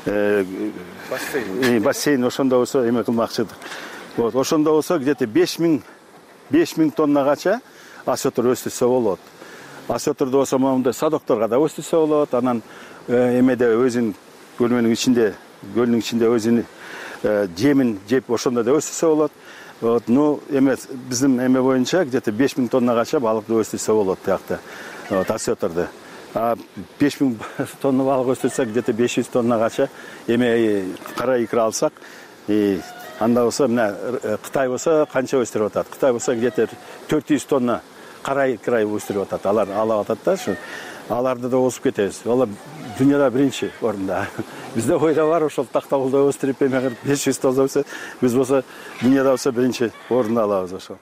бассейн, бассейн ошондо болсо эме кылмакчыдык. Вот, ошондо болсо где-то беш миң тоннагача осетр өстүрсө болот. Осетрду болсо моундай садокторго да өстүрсө болот. Анан эмеде өзүнүн көлмөнүн ичинде, көлдүн ичинде өзүнүн жемин жеп ошондо да өстүрсө болот. Вот, ну, эме биздин эме боюнча где-то беш миң тоннагача балыкты өстүрсө болот тиякта. Вот, осетрду. А беш миң тонна балык өстүрсөк, где-то беш жүз тоннагача эме кара икра алсак, и анда болсо мына Кытай болсо канча өстүрүп атат? Кытай болсо где то төрт жүз тонна карай край өстүрүп атат. Алар алып атат да, ушу аларды да озуп кетебиз. Алар дүйнөдө биринчи орунда. Бизде ойда бар ошол тактабулда өстүрүп эме беш жүз тонна болсо, биз болсо дүйнөдө болсо биринчи орунду алабыз ошол.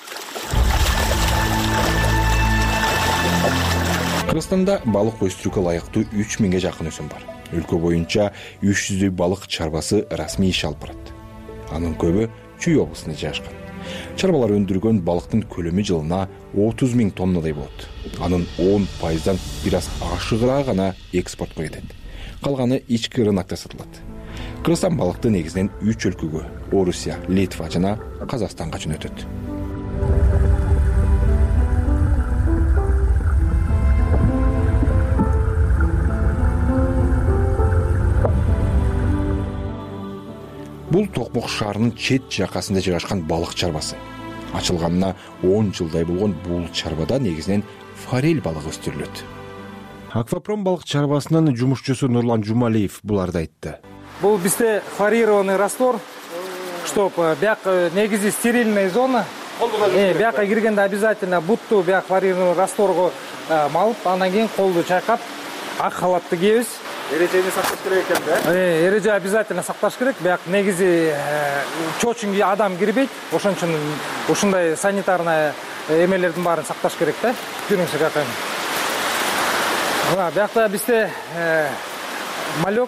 Кыргызстанда балык өстүрүүгө ылайыктуу үч миңге жакын өсүм бар. Өлкө боюнча үч жүздөй балык чарбасы расмий иш алып барат. Анын көбү Чүй облусунда жайгашкан. Чарбалар өндүргөн балыктын көлөмү жылына отуз миң тоннадай болот. Анын он пайыздан бир аз ашыгыраак гана экспортко кетет. Калганы ички рынокто сатылат. Кыргызстан балыкты негизинен үч өлкөгө — Орусия, Литва жана Казакстанга жөнөтөт. Бул Токмок шаарынын чет жакасында жайгашкан балык чарбасы. Ачылганына он жылдай болгон бул чарбада негизинен форель балыгы өстүрүлөт. Аквапром балык чарбасынын жумушчусу Нурлан Жумалиев буларды айтты. Бул бизде хлорированный раствор, чтоб бияк негизи стерильная зона. Э, бияка киргенде обязательно бутту бияк хлорированный растворго малып, андан кийин колду чайкап, ак халатты кийебиз. Эрежени сакташ керек экен да? Э, эреже обязательно сакташ керек. Бияк негизи чочун адам кирбейт. Ошон үчүн ушундай санитарный эмелердин баарын сакташ керек да. Көрүңүздөр бияка. Мына биякта бизде малек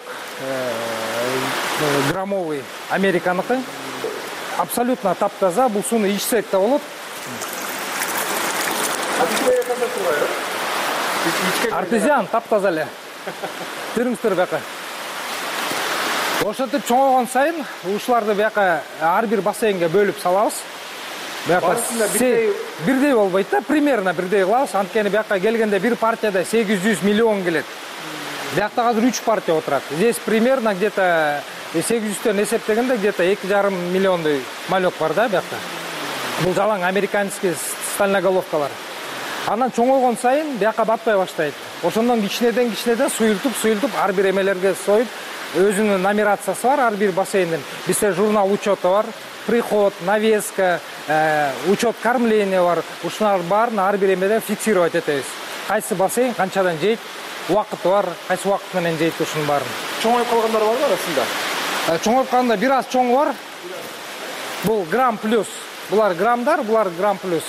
граммовый Американыкы. Абсолютно таптаза. Бул сууну ичсек да болот. Артезиан таптаза эле. Көрүңүздөр бияка. Ошентип чоңойгон сайын ушуларды бияка ар бир бассейнге бөлүп салабыз. Бияка бирдей болбойт да, примерно бирдей кылабыз. Анткени бияка келгенде бир партияда сегиз жүз миллион келет. Биякта азыр үч партия отурат. Здесь примерно где-то сегиз жүздөн эсептегенде где-то эки жарым миллиондой малек бар да биякта. Бул жалаң американский стальноголовкалар. Анан чоңойгон сайын бияка батпай баштайт. Ошондон кичинеден кичинеден суюлтуп, суюлтуп ар бир эмелерге союп, өзүнүн номерациясы бар ар бир бассейндин. Бизде журнал учета бар, приход, навеска, учет кормления бар. Ушулардын баарын ар бир эмеден фиксировать этебиз. Кайсы бассейн канчадан жейт, убакыты бар, кайсы убакыт менен жейт ушунун баарын. Чоңоюп калгандар барбы арасында? Чоңоюп калганда бир аз чоң бар. Бул грамм плюс. Булар граммдар, булар грамм плюс.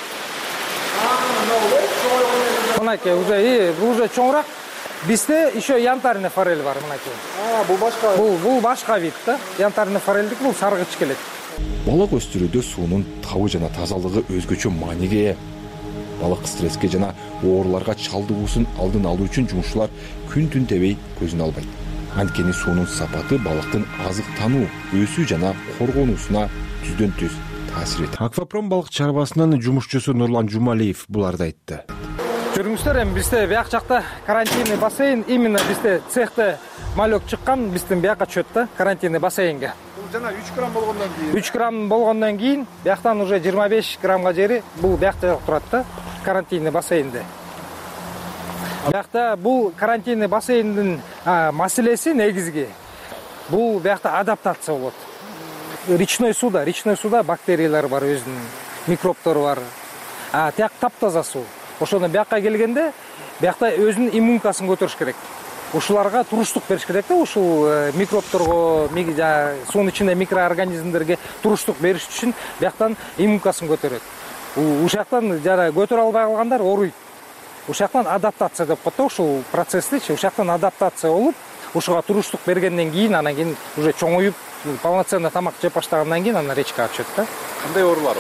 Мынакей уже бул уже чоңураак. Бизде еще янтарный форель бар мынакей. А, бул башка. Бул бул башка вид да. Янтарный форельдик бул саргыч келет. Балык өстүрүүдө суунун табы жана тазалыгы өзгөчө мааниге ээ. Балык стресске жана ооруларга чалдыгуусун алдын алуу үчүн жумушчулар күн-түн тебей көзүн албайт. Анткени суунун сапаты балыктын азыктануу, өсүү жана коргонуусуна түздөн түз таасир этет. Аквапром балык чарбасынын жумушчусу Нурлан Жумалиев буларды айтты. Көрүңүздөр, эми бизде бияк жакта карантинный бассейн, именно бизде цехте малек чыккан, биздин бияка чөт да, карантинный бассейнге. Бул жана үч грамм болгондон кийин. үч грамм болгондон кийин бияктан уже жыйырма беш граммга жери бул биякта турат да, карантинный бассейнде. Биякта бул карантинный бассейндин маселеси негизги бул биякта адаптация болот. Речной суда, речной суда бактериялар бар, өзүнүн микробтору бар. А тияк таптаза суу. Ошондо биякка келгенде биякта өзүнүн иммункасын көтөрүш керек. Ушуларга туруштук бериш керек да, ушул микробторго, суунун ичинде микроорганизмдерге туруштук бериш үчүн бияктан иммункасын көтөрөт. Ушактан жана көтөрө албай калгандар ооруйт. Ушактан адаптация деп коет да, ушул процессти, ушактан адаптация болуп, ушуга туруштук бергенден кийин анан кийин уже чоңоюп, полноценно тамак жеп баштагандан кийин анан речкага түшөт да. Кандай оорулар?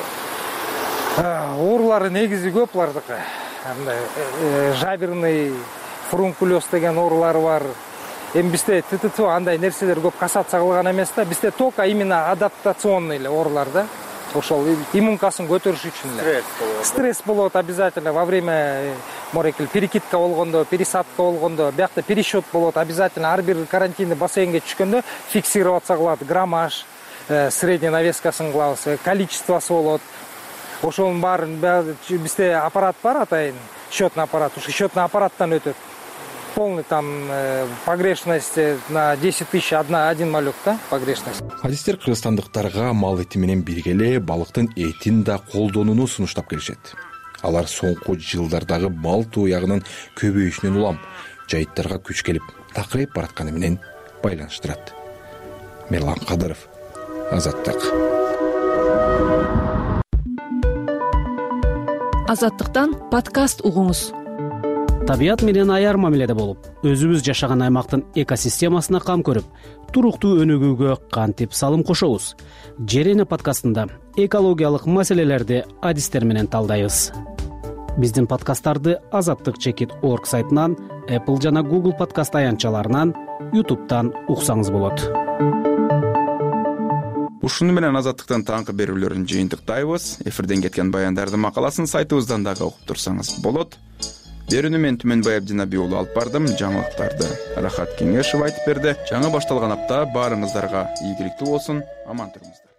Оорулары негизи көп булардыкы. Мындай жаберный фурункулез деген оорулары бар. Эми бизде ТТЦ андай нерселер көп касаться кылган эмес да. Бизде только именно адаптационный эле оорулар да. Ошол иммункасын көтөрүш үчүн эле. Стресс болот обязательно во время морекил перекидка болгондо, пересадка болгондо, биякта пересчет болот обязательно. Ар бир карантинный бассейнге түшкөндө фиксироваться кылат граммаж, средний навескасын кылабыз, количествосы болот. Ошонун баарын бизде аппарат бар атайын, счетный аппарат. Ушу счетный аппараттан өтөт. полный там погрешность на десять тысяч одна один малек да погрешность. Адистер кыргызстандыктарга мал эти менен бирге эле балыктын этин да колдонууну сунуштап келишет. Алар соңку жылдардагы мал туягынын көбөйүшүнөн улам жайыттарга күч келип такырайып баратканы менен байланыштырат. Мерлан Кадыров, Азаттык. Азаттыктан подкаст угуңуз. Табият менен аяр мамиледе болуп, өзүбүз жашаган аймактын экосистемасына кам көрүп, туруктуу өнүгүүгө кантип салым кошобуз? Жер эне подкастында экологиялык маселелерди адистер менен талдайбыз. Биздин подкасттарды азаттык чекит точка орг сайтынан, Apple жана Google подкаст аянтчаларынан, YouTube'тан уксаңыз болот. Ушуну менен азаттыктан таңкы берүүлөрүн жыйынтыктайбыз. Эфирден кеткен баяндардын макаласын сайтыбыздан дагы окуп турсаңыз болот. Берүүнү мен Түмөнбай Абдинабий уулу алып бардым. Жаңылыктарды Рахат Кеңешев айтып берди. Жаңы башталган апта баарыңыздарга ийгиликтүү болсун. Аман туруңуздар.